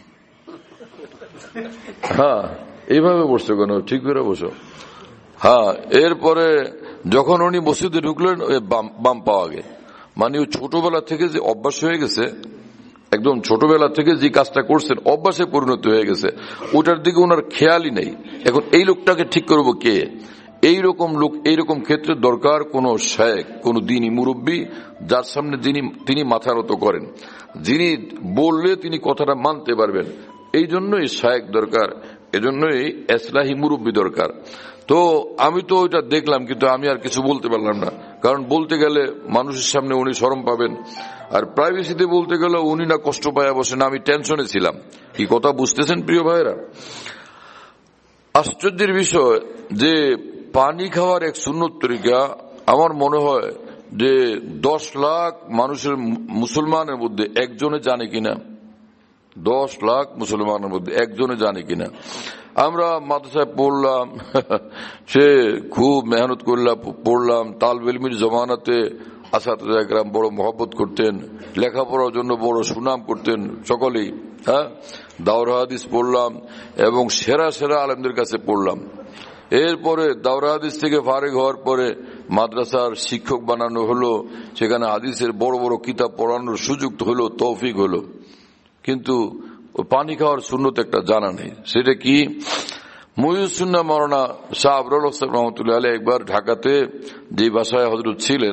হ্যাঁ, এইভাবে বসছো কেন? ঠিক করে বসো। হ্যাঁ, এরপরে যখন উনি মসজিদে ঢুকলেন, বাম পা আগে। মানে ছোটবেলা থেকে যে অভ্যাস হয়ে গেছে, একদম ছোটবেলা থেকে যে কাজটা করছেন অভ্যাসে পরিণত হয়ে গেছে, ওটার দিকে ওনার খেয়ালই নেই। এখন এই লোকটাকে ঠিক করবো কে? এইরকম লোক, এইরকম ক্ষেত্রে দরকার কোন শেখ, কোন দ্বীনি মুরব্বী, যার সামনে তিনি মাথা নত করেন, যিনি বললে তিনি কথাটা মানতে পারবেন। এই জন্যই শেখ দরকার, এজন্যই ইসলাহি মুরব্বী দরকার। তো আমি তো ওইটা দেখলাম, কিন্তু আমি আর কিছু বলতে পারলাম না, কারণ বলতে গেলে মানুষের সামনে উনি শরম পাবেন, আর প্রাইভেসিতে বলতে গেলে উনি না কষ্ট পায় বসেন, আমি টেনশনে ছিলাম। কি কথা বুঝতেছেন প্রিয় ভাইয়েরা? আশ্চর্যের বিষয় যে পানি খাওয়ার এক সুন্নত তরিকা, আমার মনে হয় যে 10 লাখ মানুষের মুসলমানের মধ্যে একজনে জানে কিনা, 10 লাখ মুসলমানের মধ্যে একজনে জানে কিনা। আমরা মাদ্রাসায় পড়লাম, সে খুব মেহনত করলাম, পড়লাম, তালবে ইলমির জমানাতে আসাতিজা একরাম বড় মহব্বত করতেন, লেখাপড়ার জন্য বড় সুনাম করতেন সকলেই। দাওরা হাদিস পড়লাম এবং সেরা সেরা আলেমদের কাছে পড়লাম। এরপরে দাওরা হাদিস থেকে ফারিগ হওয়ার পরে মাদ্রাসার শিক্ষক বানানো হলো, সেখানে হাদিসের বড় বড় কিতাব পড়ানোর সুযোগ হলো, তৌফিক হলো, কিন্তু পানি খাওয়ার সুন্নত একটা জানা নেই। সেটা কি? মুহিউস-সুন্নাহ মাওলানা শাহ আবরার হোসেন রহমতুল্লাহ আলাইহি একবার ঢাকাতে যে বাসায় হযরত ছিলেন,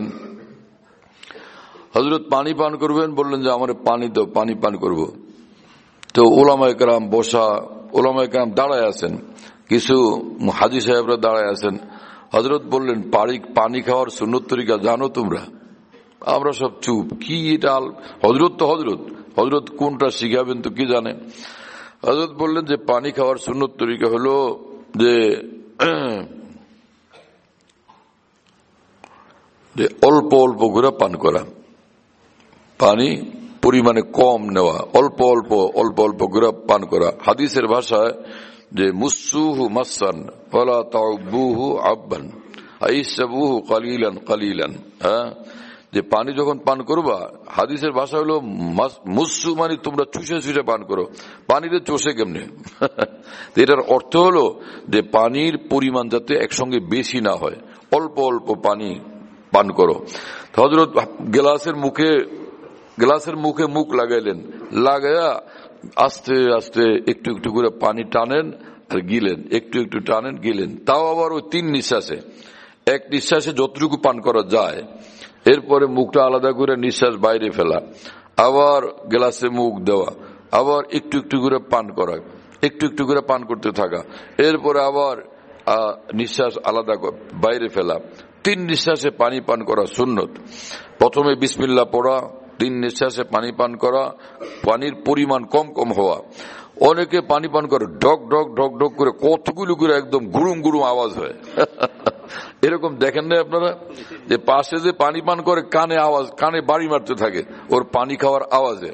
হযরত পানি পান করবেন, বললেন যে আমার পানি দাও, পানি পান করব। তো ওলামায়ে কেরাম বসা, ওলামায়ে কেরাম দাঁড়ায় আছেন, কিছু হাজী সাহেবরা দাঁড়ায় আছেন। হযরত বললেন, পানি খাওয়ার সুন্নত তরিকা জানো তোমরা? আমরা সব চুপ, কি এটা? হযরত তো হযরত কোনটা শিখাবেন তো কি জানে। হযরত বললেন যে পানি খাওয়ার সুন্নত তরিকা হলো যে অল্প অল্প করে পান করা, পানি পরিমাণে কম নেওয়া, অল্প অল্প অল্প অল্প করে পান করা। হাদিসের ভাষায় যে মুসুহু মাসান ওয়ালা তাউবুহু আব্বান আইসাবুহু কালিলান কালিলান। যে পানি যখন পান করবা, হাদিসের ভাষা হলো মুসু, মানে তোমরা চুষে চুষে পান করো। পানিতে চষে কেমনে? এটার অর্থ হলো যে পানির পরিমাণ যাতে একসঙ্গে বেশি না হয়, অল্প অল্প পানি পান করো। হযরত গ্লাসের মুখে মুখ লাগাইলেন, লাগাইয়া আস্তে আস্তে একটু একটু করে পানি টানেন আর গিলেন, একটু একটু টানেন গিলেন, তাও আবার ওই 3 নিঃশ্বাসে, এক নিঃশ্বাসে যতটুকু পান করা যায়। এরপরে মুখটা আলাদা করে নিঃশ্বাস বাইরে ফেলা, আবার গ্লাসে মুখ দেওয়া, আবার একটু একটু করে পান করা, একটু একটু করে পান করতে থাকা, এরপরে আবার নিঃশ্বাস আলাদা বাইরে ফেলা। 3 নিঃশ্বাসে পানি পান করা সুন্নত। প্রথমে বিসমিল্লাহ পড়া, 3 নিঃশ্বাসে পানি পান করা, পানির পরিমাণ কম কম হওয়া। অনেকে পানি পান করে ঢক ঢক ঢক ঢক করে, কতগুলো করে একদম গুরুম গুরুম আওয়াজ হয়। এরকম দেখেন না আপনারা, যে পাশে যে পানি পান করে কানে আওয়াজ, কানে বাড়ি মারতে থাকে ওর পানি খাওয়ার আওয়াজে।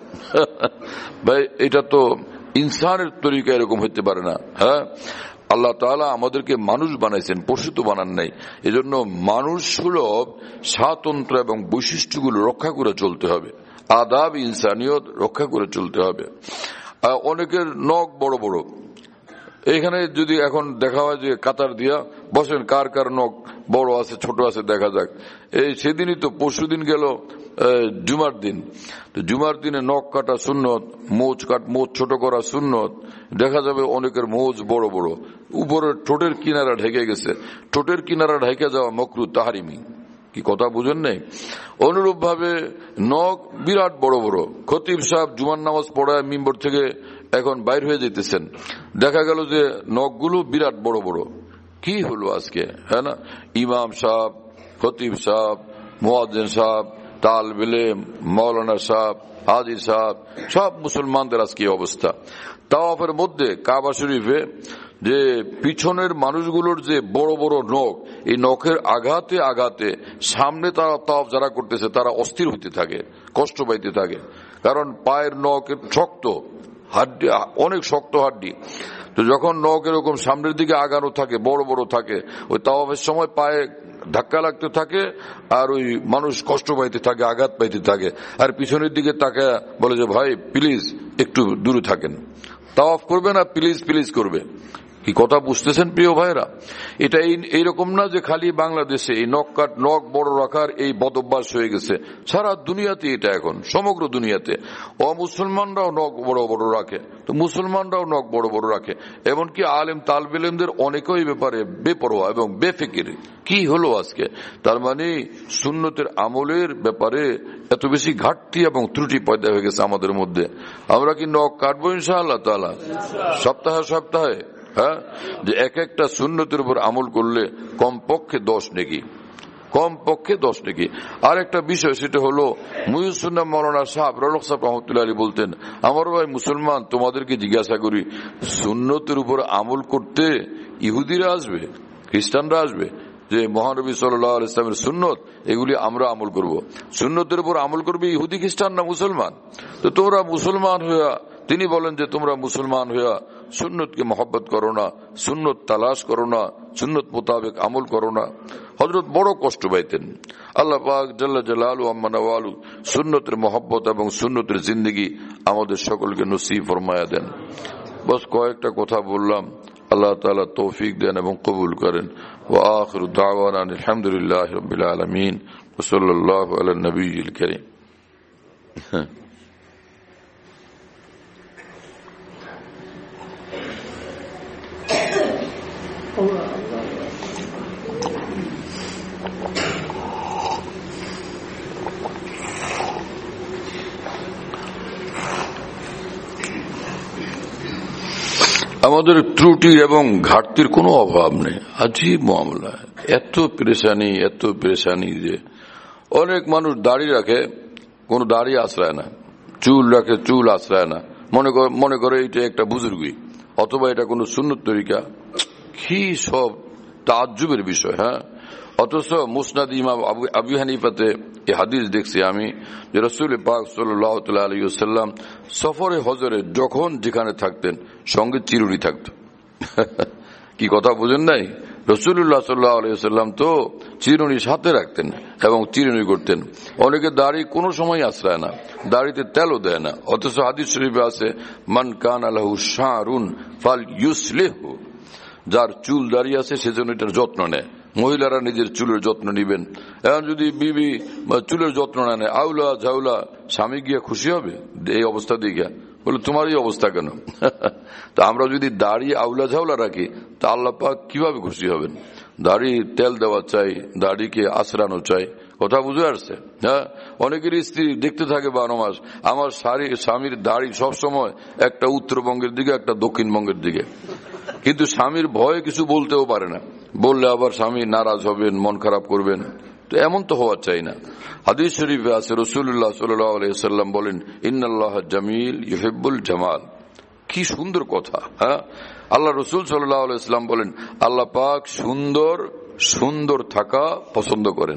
ভাই এটা তো ইনসানের তরিকা, এরকম হতে পারে না। আল্লাহ তাআলা আমাদেরকে মানুষ বানাইছেন, পশু তো বানান নাই। এজন্য মানুষ সুলভ স্বাতন্ত্র এবং বৈশিষ্ট্যগুলো রক্ষা করে চলতে হবে, আদাব ইনসানিয়ত রক্ষা করে চলতে হবে। অনেকের নখ বড় বড়, এখানে যদি এখন দেখা হয় যে কাতার দিয়া বসেন, কার কার নখ বড় আছে ছোট আছে দেখা যাক। সেদিনই তো পরশুদিন গেল জুমার দিন, তো জুমার দিনে নখ কাটা সুন্নত, মোচ ছোট করা সুন্নত। দেখা যাবে অনেকের মোজ বড় বড়, উপরে ঠোঁটের কিনারা ঢেকে গেছে, ঠোঁটের কিনারা ঢেকে যাওয়া মাকরুহ তাহরিমি। কি কথা বুঝেন নাই? অনুরূপ ভাবে নখ বিরাট বড় বড়। খতিব সাহেব জুমার নামাজ পড়ায় মিম্বর থেকে এখন বাইর হয়ে যেতেছেন, দেখা গেল যে নখগুলো বিরাট বড় বড়। কি হলো আজকে? হ্যাঁ না, ইমাম সাহেব, খতিব সাহেব, মুয়াজ্জিন সাহেব, তালিবে ইলম, মাওলানা সাহেব, হাজী সাহেব, সব মুসলমানদের আজকে অবস্থা। তাওয়াফের মধ্যে কাবা শরীফে যে পিছনের মানুষগুলোর যে বড় বড় নখ, এই নখের আঘাতে আঘাতে সামনে তারা তাওয়াফ যারা করতেছে তারা অস্থির হইতে থাকে, কষ্ট পাইতে থাকে। কারণ পায়ের নখের শক্ত হাড্ডি, অনেক শক্ত হাড্ডি। তো যখন নখ এরকম সামনের দিকে আগানো থাকে, বড় বড় থাকে, ওই তাওয়াফের সময় পায়ে ধাক্কা লাগতে থাকে, আর ওই মানুষ কষ্ট পাইতে থাকে, আঘাত পাইতে থাকে। আর পিছনের দিকে তাকে বলে যে ভাই প্লিজ একটু দূরে থাকেন, তাওয়াফ করবে না, প্লিজ প্লিজ করবে। কি কথা বুঝতেছেন প্রিয় ভাইরা? এটা এইরকম না যে খালি বাংলাদেশে এই নখ বড় রাখার এই বদভ্যাস হয়ে গেছে, সারা দুনিয়াতে এটা এখন, সমগ্র দুনিয়াতে অমুসলমানরাও নখ বড় বড় রাখে, তো মুসলমানরাও নখ বড় বড় রাখে। এমনকি আলেম তালবেলেমদের অনেকেও এই ব্যাপারে বেপরোয়া এবং বেফিকির। কি হলো আজকে? তার মানে সুন্নতের আমলের ব্যাপারে এত বেশি ঘাটতি এবং ত্রুটি পয়দা হয়ে গেছে আমাদের মধ্যে। আমরা কি নখ কাটবো ইনশাআল্লাহ তাআলা সপ্তাহে সপ্তাহে? হ্যাঁ, যে এক একটা সুন্নতের উপর আমল করলে কমপক্ষে 10 নেকি, কমপক্ষে 10 নেকি। আর একটা বিষয়, সেটা হলো মুহিউসুন্নাহ মাওলানা সাহেব রহলক সাহেব রহমতুল্লাহ আলী বলতেন, আমার ভাই মুসলমান, তোমাদেরকে জিজ্ঞাসা করি, সুন্নতের উপর আমল করতে ইহুদিরা আসবে, খ্রিস্টানরা আসবে, যে মহানবী সাল্লাল্লাহু আলাইহি ওয়াসাল্লামের সুন্নত এগুলি আমরা আমল করব। সুন্নতের উপর আমল করবে ইহুদি খ্রিস্টান না মুসলমান? তো তোমরা মুসলমান হইয়া, তিনি বলেন যে তোমরা মুসলমান হইয়া সুন্নতকে মহব্বত করো না, সুন্নত তালাশ করো না, সুন্নত মোতাবেক আমল করো না। হযরত বড় কষ্ট পাইতেন। আল্লাহ পাক জাল্লা জালালু আম্মা নওয়ালু সুন্নতের মহব্বত এবং সুন্নতের জিন্দেগি আমাদের সকলকে নসিব ফরমায়া দেন। বস কয়েকটা কথা বললাম, আল্লাহ তাআলা তৌফিক দেন এবং কবুল করেন। ওয়া আখিরু দাওয়ানা আলহামদুলিল্লাহি রাব্বিল আলামিন ওয়া সাল্লাল্লাহু আলা নবিয়িল কারীম। আমাদের ত্রুটি এবং ঘাটতির কোনো অভাব নেই। আজীব মামলা, এত পেরেশানি যে অনেক মানুষ দাড়ি রাখে, কোন দাড়ি আশ্রয় না, চুল রাখে, চুল আশ্রয় না, মনে করে এটা একটা বুজুর্গি, অথবা এটা কোন সুন্নত তরিকা। কি সব তাজ্জুবের বিষয়। হ্যাঁ, অথচ মুসনাদ ইমাম আবু হানিফাতে এই হাদিস দেখছি আমি, যে রাসূল পাক সাল্লাল্লাহু আলাইহি ওয়াসাল্লাম সফরে হজরে যখন যেখানে থাকতেন সঙ্গে চিরুনি থাকত। কি কথা বুঝেন নাই? রাসূলুল্লাহ সাল্লাল্লাহু আলাইহি ওয়াসাল্লাম তো চিরুনি সাথে রাখতেন এবং চিরুনি করতেন। অনেকে দাড়ি কোনো সময় আশ্রয় না, দাড়িতে তেলও দেয় না, অথচ হাদিস শরীফে আছে মান কানা লাহু শারুন ফালইউসলিহু, যার চুল দাড়ি আছে সেজন্য এটার যত্ন নেয়। মহিলারা নিজের চুলের যত্ন নিবেন। এখন যদি বিবি চুলের যত্ন না নেয়, আউলা ঝাউলা, স্বামী গিয়া খুশি হবে এই অবস্থা দিকে? বলে তোমার এই অবস্থা কেন? তা আমরা যদি দাড়ি আউলা ঝাউলা রাখি তা আল্লাহ পাক কিভাবে খুশি হবেন? দাড়ি তেল দেওয়া চাই, দাড়িকে আশ্রানো চাই। কথা বুঝে আসছে? হ্যাঁ, অনেকের স্ত্রী দেখতে থাকে 12 মাস, আমার স্বামীর দাড়ি সবসময় একটা উত্তরবঙ্গের দিকে, একটা দক্ষিণবঙ্গের দিকে, কিন্তু স্বামীর ভয়ে কিছু বলতেও পারে না, বললে আবার স্বামী নারাজ হবেন, মন খারাপ করবেন। তো এমন তো হওয়ার চাই না। হাদিস শরীফে আছে রাসূলুল্লাহ সাল্লাল্লাহু আলাইহি ওয়াসাল্লাম বলেন ইন্নাল্লাহা জামিল ইউহিব্বুল জামাল। কি সুন্দর কথা। হ্যাঁ, আল্লাহ রাসূল সাল্লাল্লাহু আলাইহি ওয়াসাল্লাম বলেন আল্লাহ পাক সুন্দর থাকা পছন্দ করেন।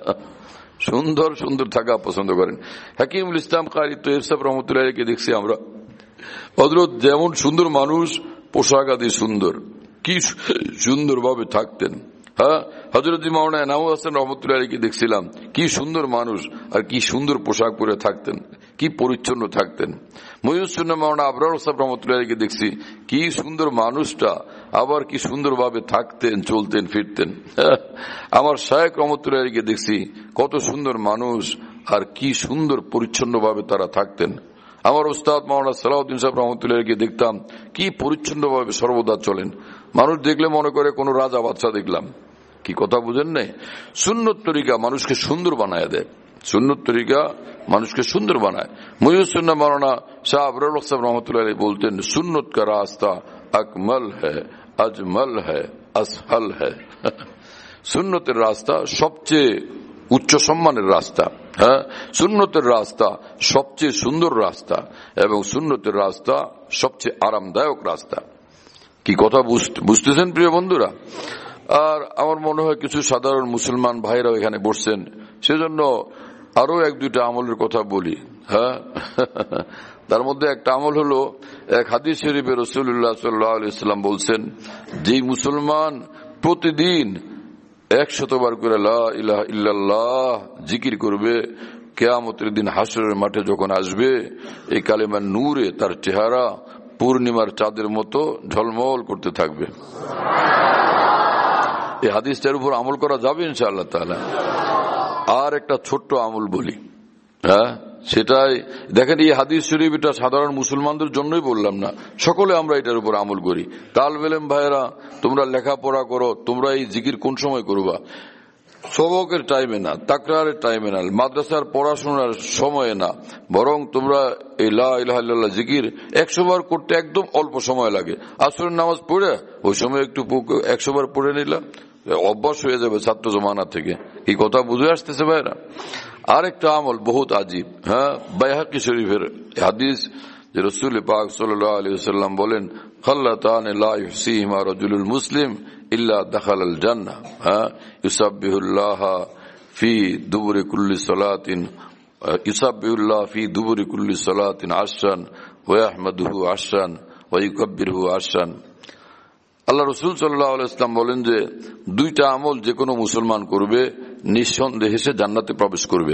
সুন্দর থাকা পছন্দ করেন। হাকিমুল ইসলাম কারি তো ইরশাদ রহমতুল্লাহকে দেখছি আমরা, হযরত যেমন সুন্দর মানুষ, পোশাক আদি সুন্দর, কি সুন্দর ভাবে থাকতেন। হ্যাঁ, হযরত মাওলানা এনামুল হাসান রহমতুল্লাহকে দেখছিলাম, কি সুন্দর মানুষ আর কি সুন্দর পোশাক পরে থাকতেন, কি পরিচ্ছন্ন থাকতেন। মুহিউসুন্নাহ মাওলানা আবরার সাহেব রহমতুল্লাহকে দেখছি, কি সুন্দর মানুষটা, আবার কি সুন্দর ভাবে থাকতেন, চলতেন, ফিরতেন। আমার শায়েখ রহমতুল্লাহকে দেখছি, কত সুন্দর মানুষ আর কি সুন্দর পরিচ্ছন্ন ভাবে তারা থাকতেন। আমার উস্তাদ মাওলানা সালাউদ্দিন সাহেব রহমতুল্লাহকে দেখতাম, কি পরিচ্ছন্ন ভাবে সর্বদা চলেন। মানুষ দেখলে মনে করে কোন রাজা বাদশা দেখলাম। কি কথা বুঝেন নাই? সুন্নত তরিকা মানুষকে সুন্দর বানায় দেয়, সুন্নত তরিকা মানুষকে সুন্দর বানায়। মুহিউসুন্নাহ মাওলানা শাহ আবরার সাহেব রহমতুল্লাহ বলতেন সুন্নত কা রাস্তা আকমল হ্যায়, আজমল হ্যায়, আসহল হ্যায়। সুন্নতের রাস্তা সবচেয়ে উচ্চ সম্মানের রাস্তা। হ্যাঁ, সুন্নতের রাস্তা সবচেয়ে সুন্দর রাস্তা এবং সুন্নতের রাস্তা সবচেয়ে আরামদায়ক রাস্তা। কি কথা বুঝতেছেন প্রিয় বন্ধুরা? আর আমার মনে হয় কিছু সাধারণ মুসলমান ভাইরা এখানে বসছেন, সেজন্য আরো 1-2টা আমলের কথা বলি। হ্যাঁ, তার মধ্যে একটা আমল হলো, এক হাদিস শরীফে রাসূলুল্লাহ সাল্লাল্লাহু আলাইহি ওয়াসাল্লাম বলছেন, যেই মুসলমান প্রতিদিন 100 বার করে লা ইলাহা ইল্লাল্লাহ জিকির করবে, কিয়ামতের দিন হাসরের মাঠে যখন আসবে, এই কালেমার নূরে তার চেহারা পূর্ণিমার চাঁদের মতো ঝলমল করতে থাকবে। এই হাদিসটার উপর আমল করা যাবে ইনশাআল্লাহ তাআলা। আর একটা ছোট্ট আমল বলি, সেটাই দেখেন, এই হাদিস শরীফ এটা সাধারণ মুসলমানদের জন্যই বললাম না, সকলে আমরা এটার উপর আমল করি। তালবে ইলম ভাইয়েরা, তোমরা লেখাপড়া করো, তোমরা এই জিকির কোন সময় করবা? সবকের টাইমে না, তাকরারের টাইমে না, মাদ্রাসার পড়াশোনার সময়ে না, বরং তোমরা এই লা ইলাহা ইল্লাল্লাহ জিকির 100 বার করতে একদম অল্প সময় লাগে। আসরের নামাজ পড়ে ওই সময় একটু 100 বার পড়ে নিলাম, অভ্যাস হয়ে যাবে ছাত্র জমানা থেকে। কি কথা বুঝে আসতেছে ভাইরা? আরেকটা আমল বহুত আজীব, বাইহাকি শরীফের হাদিস, যে রাসূল পাক সাল্লাল্লাহু আলাইহি ওয়াসাল্লাম বলেন, খাল্লাতান লা ইহসিহিমা রাজুলুল মুসলিম ইল্লা দাখালাল জান্নাহ, ইউসাব্বিহুল্লাহ ফি দুবুরি কুল্লি সালাতিন, ইউসাব্বিহুল্লাহ ফি দুবুরি কুল্লি সালাতিন আশরান ওয়া ইয়াহমাদুহু আশরান ওয়া ইউকাব্বিরুহু আশরান। আল্লাহ রাসূল সাল্লাল্লাহু আলাইহি ওয়াসাল্লাম বলেন যে 2টা আমল যে কোনো মুসলমান করবে নিঃসন্দেহে সে জান্নাতে প্রবেশ করবে।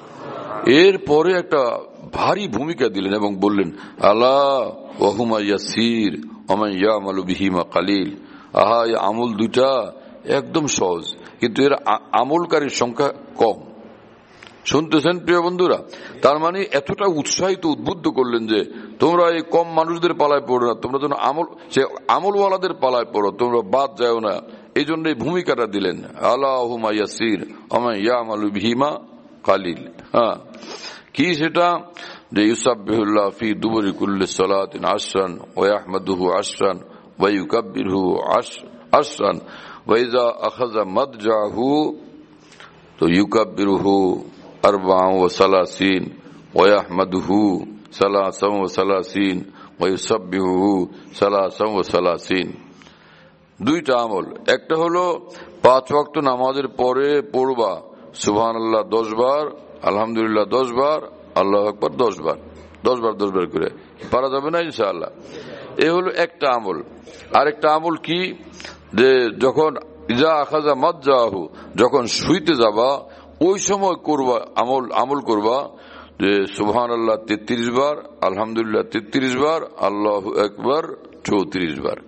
এরপরে একটা ভারী ভূমিকা দিলেন এবং বললেন, আলা ওয়া হুমা ইয়াসির ওয়া মান ইয়ামালু বিহিমা কালিল। আহা, এই আমল 2টা একদম সহজ, কিন্তু এর আমলকারীর সংখ্যা কম। শুনতেছেন প্রিয় বন্ধুরা? তার মানে এতটা উৎসাহিত উদ্বুদ্ধ করলেন যে তোমরা এই কম মানুষদের পালায় পড়ো না, তোমরা যেন আমলওয়ালাদের পালায় পড়ো, তোমরা বাদ যাও না। এই জন্য এই ভূমিকাটা দিলেন, আল্লাহুম্মা ইয়াসির ওয়া মান ইয়ামালু বিহিমা কালিল। কি সেটা? যে ইউসাব্বিহুল্লাহ ফি দুবুরি কুল্লি সালাতিন আশরান ওয়া ইয়াহমাদুহু আশরান ওয়া ইউকাব্বিরুহু আশরান ওয়া ইযা আখাযা মাদজাহু তো ইউকাব্বিরুহু আরবা'আন ওয়া সালাসিন ওয়া ইয়াহমাদুহু সালাসান ওয়া সালাসিন ওয়া ইউসাব্বিহুহু সালাসান ওয়া সালাসিন। 2টা আমল। একটা হলো 5 ওয়াক্ত নামাজের পরে পড়বা সুবহানাল্লাহ 10 বার, আলহামদুলিল্লাহ 10 বার, আল্লাহু আকবার 10 বার, 10 বার 10 বার করে পারা যাবে না ইনশাআল্লাহ। এই হলো একটা আমল। আরেকটা আমল কি? যে যখন ইজা আখাযা মাদজাহু, যখন শুইতে যাবা ওই সময় করবা আমল করবা যে সুবহানাল্লাহ 33 বার, আলহামদুলিল্লাহ 33 বার, আল্লাহু আকবার 34 বার।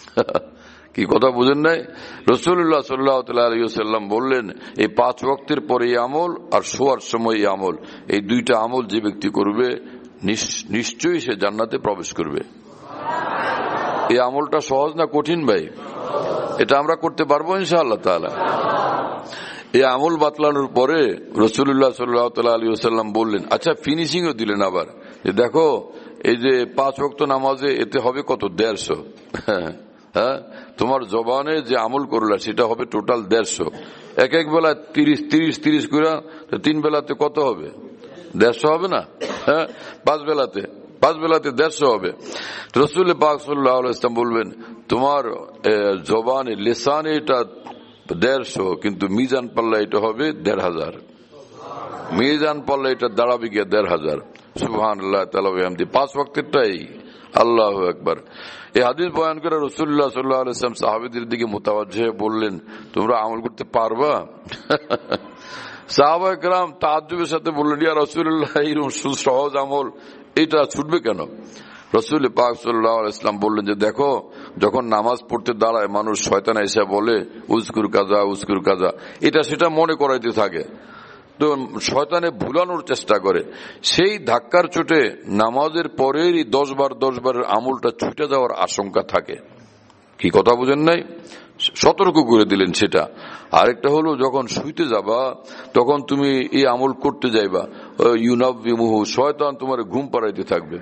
কি কথা বুঝেন নাই? রাসূলুল্লাহ সাল্লাল্লাহু আলাইহি ওয়াসাল্লাম বললেন, এই 5 ওয়াক্তের পরে এই আমল আর শোয়ার সময় এই আমল, এই 2টা আমল যে ব্যক্তি করবে নিশ্চয়ই সে জান্নাতে প্রবেশ করবে। এই আমলটা সহজ না কঠিন ভাই? এটা আমরা করতে পারবো ইনশাআল্লাহ তাআলা। এই আমল বাতলানোর পরে রাসূলুল্লাহ সাল্লাল্লাহু আলাইহি ওয়াসাল্লাম বললেন, আচ্ছা ফিনিশিংও দিলেন আবার, যে দেখো এই যে 5 ওয়াক্ত নামাজে এতে হবে কত? 150। তোমার জবানে যে আমল করলা সেটা হবে টোটাল 150। এক বেলা 30 করে 3 বেলাতে কত হবে? 150 হবে না? 5 বেলাতে 150 হবে। রাসূল পাক সাল্লাল্লাহু আলাইহি ওয়াসাল্লাম বলবেন, তোমার জবানে লিসানে এটা 150, কিন্তু মিজান পাল্লা এটা হবে 1500। মিজান পাল্লা এটা দাঁড়াবে গিয়ে 1500। সুবহানাল্লাহ তাআলা ওয়া বিহামদিহি। 5 ওয়াক্তেরটাই আল্লাহু আকবার। এই হাদিস বয়ান করে রাসূলুল্লাহ সাল্লাল্লাহু আলাইহি ওয়াসাল্লাম সাহাবীদের দিকে মুতাওয়াজ্জিহ হয়ে বললেন, তোমরা আমল করতে পারবা? সাহাবায়ে কেরাম তাআজ্জুবের সাথে বললেন, ইয়া রাসূলুল্লাহ, এরকম সহজ আমল এটা ছুটবে কেন? রাসূল পাক সাল্লাল্লাহু আলাইহি ওয়াসাল্লাম বললেন যে দেখো, যখন নামাজ পড়তে দাঁড়ায় মানুষ শয়তান এসে বলে উজকুর কাজা উজকুর কাজা, এটা সেটা মনে করাইতে থাকে, তো শয়তানে ভুলানোর চেষ্টা করে। সেই ধাক্কার চোটে নামাজের পরেই 10 বারের আমলটা ছুটে যাওয়ার আশঙ্কা থাকে। কি কথা বুঝেন নাই? সতর্ক করে দিলেন সেটা। আরেকটা হলো, যখন শুইতে যাবা তখন তুমি এই আমল করতে যাইবা, ইউনাব্বিমুহু, শয়তান তোমার ঘুম পাড়াইতে থাকবে,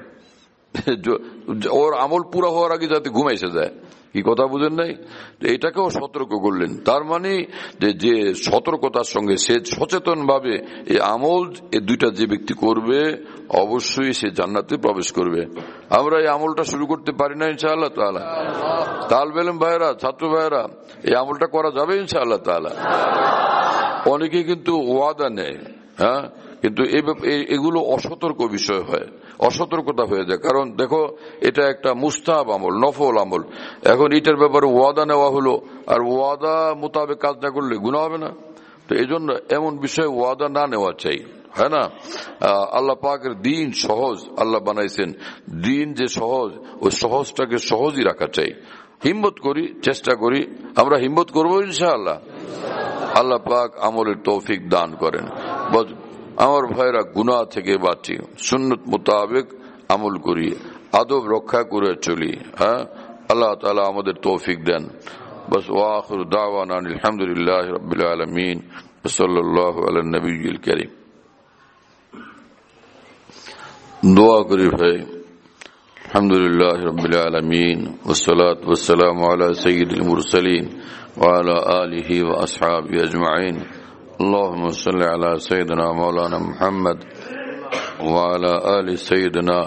ওর আমল পুরা হওয়ার আগে যাতে ঘুম এসে যায়। কি কথা বুঝেন নাই? এটাকেও সতর্ক করলেন। তার মানে যে সতর্কতার সঙ্গে সে সচেতন ভাবে এই আমল, এই 2টা যে ব্যক্তি করবে অবশ্যই সে জান্নাতে প্রবেশ করবে। আমরা এই আমলটা শুরু করতে পারি না ইনশাআল্লাহ তাআলা? তালবে ইলম ভাইরা, ছাত্র ভাইরা, এই আমলটা করা যাবে ইনশাআল্লাহ তাআলা। অনেকে কিন্তু ওয়াদা নেয়, কিন্তু এগুলো অসতর্ক বিষয় হয়, অসতর্কতা হয়ে যায়। কারণ দেখো, এটা একটা মুস্তাহাব আমল, নফল আমল। এখন এটার ব্যাপারে ওয়াদা নেওয়া হলো, আর ওয়াদা মোতাবেক কাজ না করলে গুনাহ হবে না? তো এই জন্য এমন বিষয়ে ওয়াদা না নেওয়া চাই। হ্যাঁ না? আল্লাহ পাকের দিন সহজ আল্লাহ বানাইছেন। দিন যে সহজ, ওই সহজটাকে সহজই রাখা চাই। হিম্মত করি, চেষ্টা করি, আমরা হিম্মত করবো ইনশাআল্লাহ। আল্লাহ পাক আমলের তৌফিক দান করেন। আমার ভাইরা, গুনাহ থেকে বাঁচি, সুন্নত মোতাবেক আমল করি, আদব রক্ষা করে চলি। হ্যাঁ, আল্লাহ তাআলা আমাদের তৌফিক দেন। বস ওয়াখির দাওয়ানা আলহামদুলিল্লাহি রাব্বিল আলামিন ওয়া সাল্লাল্লাহু আলা নবিয়্যিল কারীম। দোয়া করি ভাই। আলহামদুলিল্লাহি রাব্বিল আলামিন ওয়াস সালাতু ওয়াস সালামু আলা সাইয়্যিদিল মুরসালিন ওয়া আলা আলিহি ওয়া আসহাবিহি আজমাইন। اللهم صل على سيدنا مولانا محمد وعلى آل سيدنا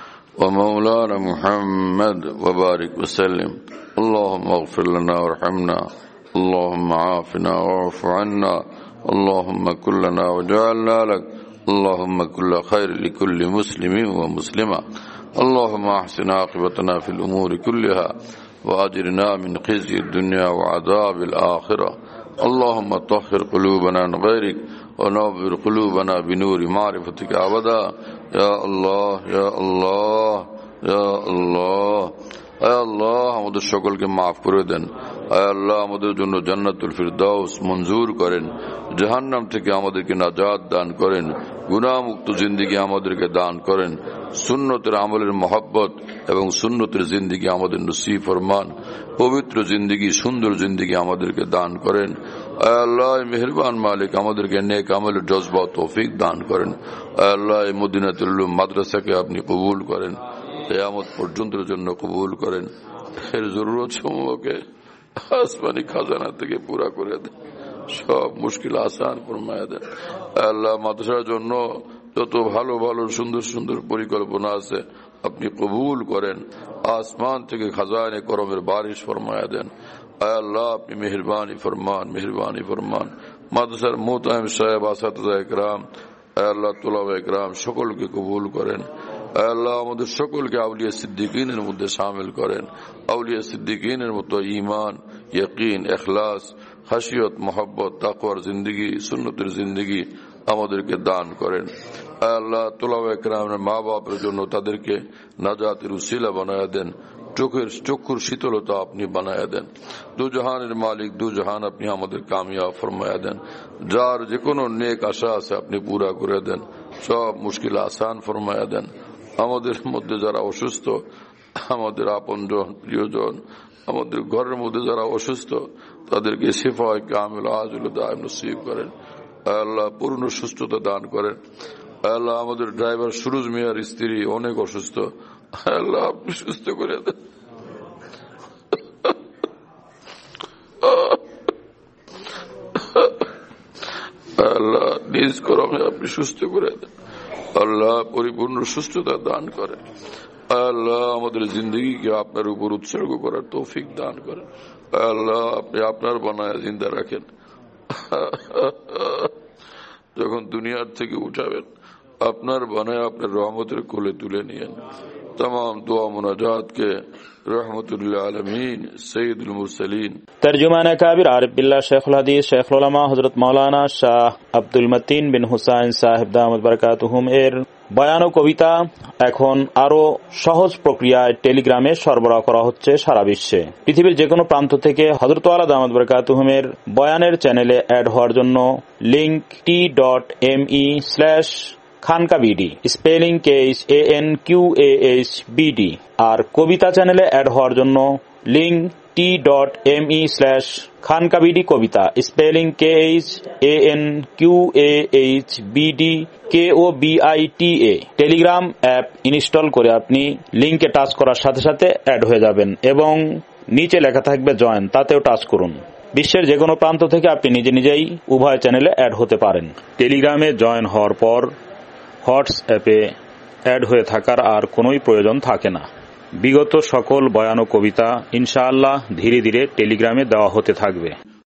ومولانا محمد وبارك وسلم. اللهم اغفر لنا وارحمنا، اللهم عافنا واعف عنا، اللهم كن لنا وجعلنا لك، اللهم كل خير لكل مسلم ومسلمة. اللهم احسن عاقبتنا في الأمور كلها وأجرنا من خزي الدنيا وعذاب الآخرة. اللهم طهر قلوبنا عن غيرك ونور قلوبنا بنور معرفتك أبدا. يا الله يا الله يا الله. আয় আল্লাহ, আমাদের সকলকে মাফ করে দেন। আয় আল্লাহ, আমাদের জন্য জান্নাতুল ফিরদাউস মঞ্জুর করেন। জাহান্নাম থেকে আমাদেরকে নাজাত দান করেন। গুনাহ মুক্ত জিন্দেগি আমাদেরকে দান করেন। সুন্নতের আমলের মহব্বত এবং সুন্নতের জিন্দেগি আমাদের নসিব ফরমান। পবিত্র জিন্দেগি, সুন্দর জিন্দেগি আমাদেরকে দান করেন। আয় আল্লাহ, মেহেরবান মালিক, আমাদেরকে নেক আমলের জজবা তৌফিক দান করেন। আয় আল্লাহ, মদিনাতুল উলুম মাদ্রাসাকে আপনি কবুল করেন, কিয়ামত পর্যন্তের জন্য কবুল করেন। এর জরুরত সমূহকে আসমানি খাজানা থেকে পুরা করে দেন, সব মুশকিল আসান ফরমায়া দেন। আল্লাহ, মাদ্রাসার জন্য যত ভালো ভালো সুন্দর সুন্দর পরিকল্পনা আছে আপনি কবুল করেন। আসমান থেকে খাজানে করমের বারিশ ফরমায়া দেন। আল্লাহ, আপনি মেহরবানি ফরমান, মেহরবানি ফরমান। মাদ্রাসার মুহতামিম সাহেব, আসাতিজা ইকরাম, আল্লাহ তুলাবা ইকরাম সকলকে কবুল করেন। আল্লাহ, আমাদের সকলকে আউলিয়া সিদ্দিকিনের মধ্যে শামিল করেন। আউলিয়া সিদ্দিকিনের মতো ঈমান, ইয়াকিন, ইখলাস, খাশিয়ত, মোহাব্বত, তাকওয়ার জিন্দেগি, সুন্নতের জিন্দেগি আমাদেরকে দান করেন। আল্লাহ, তুলাবা ইকরামের মা বাপের জন্য তাদেরকে নাজাতের উসিলা বানায়া দেন। চক্ষুর শীতলতা আপনি বানায়া দেন। দু জাহানের মালিক, দু জাহান আপনি আমাদের কামিয়াব ফরমায়া দেন। যার যে কোনো নেক আশা আছে আপনি পুরা করে দেন, সব মুশকিল আসান ফরমায়া দেন। আমাদের মধ্যে যারা অসুস্থ, আমাদের আপনজন, প্রিয়জন, আমাদের ঘরের মধ্যে যারা অসুস্থ, তাদেরকে শিফায়ে কামিল আজল দায়েম নসিব করেন। আল্লাহ, পূর্ণ সুস্থতা দান করেন। আল্লাহ, আমাদের ড্রাইভার সুরুজ মিয়ার স্ত্রী অনেক অসুস্থ, আল্লাহ আপনি সুস্থ করে দেন। আল্লাহ, নিজ করমে আপনি সুস্থ করে দেন। আল্লাহ, পরিপূর্ণ সুস্থতা দান করেন। আল্লাহ, আমাদের জিন্দগিকে আপনার উপর উৎসর্গ করার তৌফিক দান করেন। আল্লাহ, আপনি আপনার বানায় জিন্দা রাখেন। যখন দুনিয়ার থেকে উঠাবেন, আপনার বানায় আপনার রহমতের কোলে তুলে নিয়েন। तमाम दुआ मुनाजात के रहमतुल्लिल आलमीन सैयदुल मुरसलीन तर्जुमान काबिर आरिफ बिल्लाह शेखुल हदीस शेखुल उलमा हजरत मौलाना शाह আব্দুল মতিন বিন হুসাইন সাহেব দামাত বারাকাতুহুম এর বয়ান ও কবিতা এখন আরো সহজ প্রক্রিয়ায় টেলিগ্রামে সরবরাহ করা হচ্ছে সারা বিশ্বে। পৃথিবীর যে কোনো প্রান্ত থেকে হযরত ওয়ালা দামাত বারাকাতুহুম এর বয়ানের চ্যানেলে অ্যাড হওয়ার জন্য লিংক t.me/খানকাবিডি স্পেলিং KHANQAHBD আর কবিতা চ্যানেলে অ্যাড হওয়ার জন্য লিংক t.me/খানকাবিডি কবিতা spelling KHANQAHBD KOBITA। Telegram app install করে আপনি লিংকে টাচ করার সাথে সাথে অ্যাড হয়ে যাবেন এবং নিচে লেখা থাকবে জয়েন, তাতেও টাচ করুন। বিশ্বের যে কোনো প্রান্ত থেকে আপনি নিজে নিজেই উভয় চ্যানেলে অ্যাড হতে পারেন। টেলিগ্রামে জয়েন হওয়ার পর হোয়াটসঅ্যাপে অ্যাড হয়ে থাকার আর কোনোই প্রয়োজন থাকে না। বিগত সকল বয়ান ও কবিতা ইনশাআল্লাহ ধীরে ধীরে টেলিগ্রামে দেওয়া হতে থাকবে।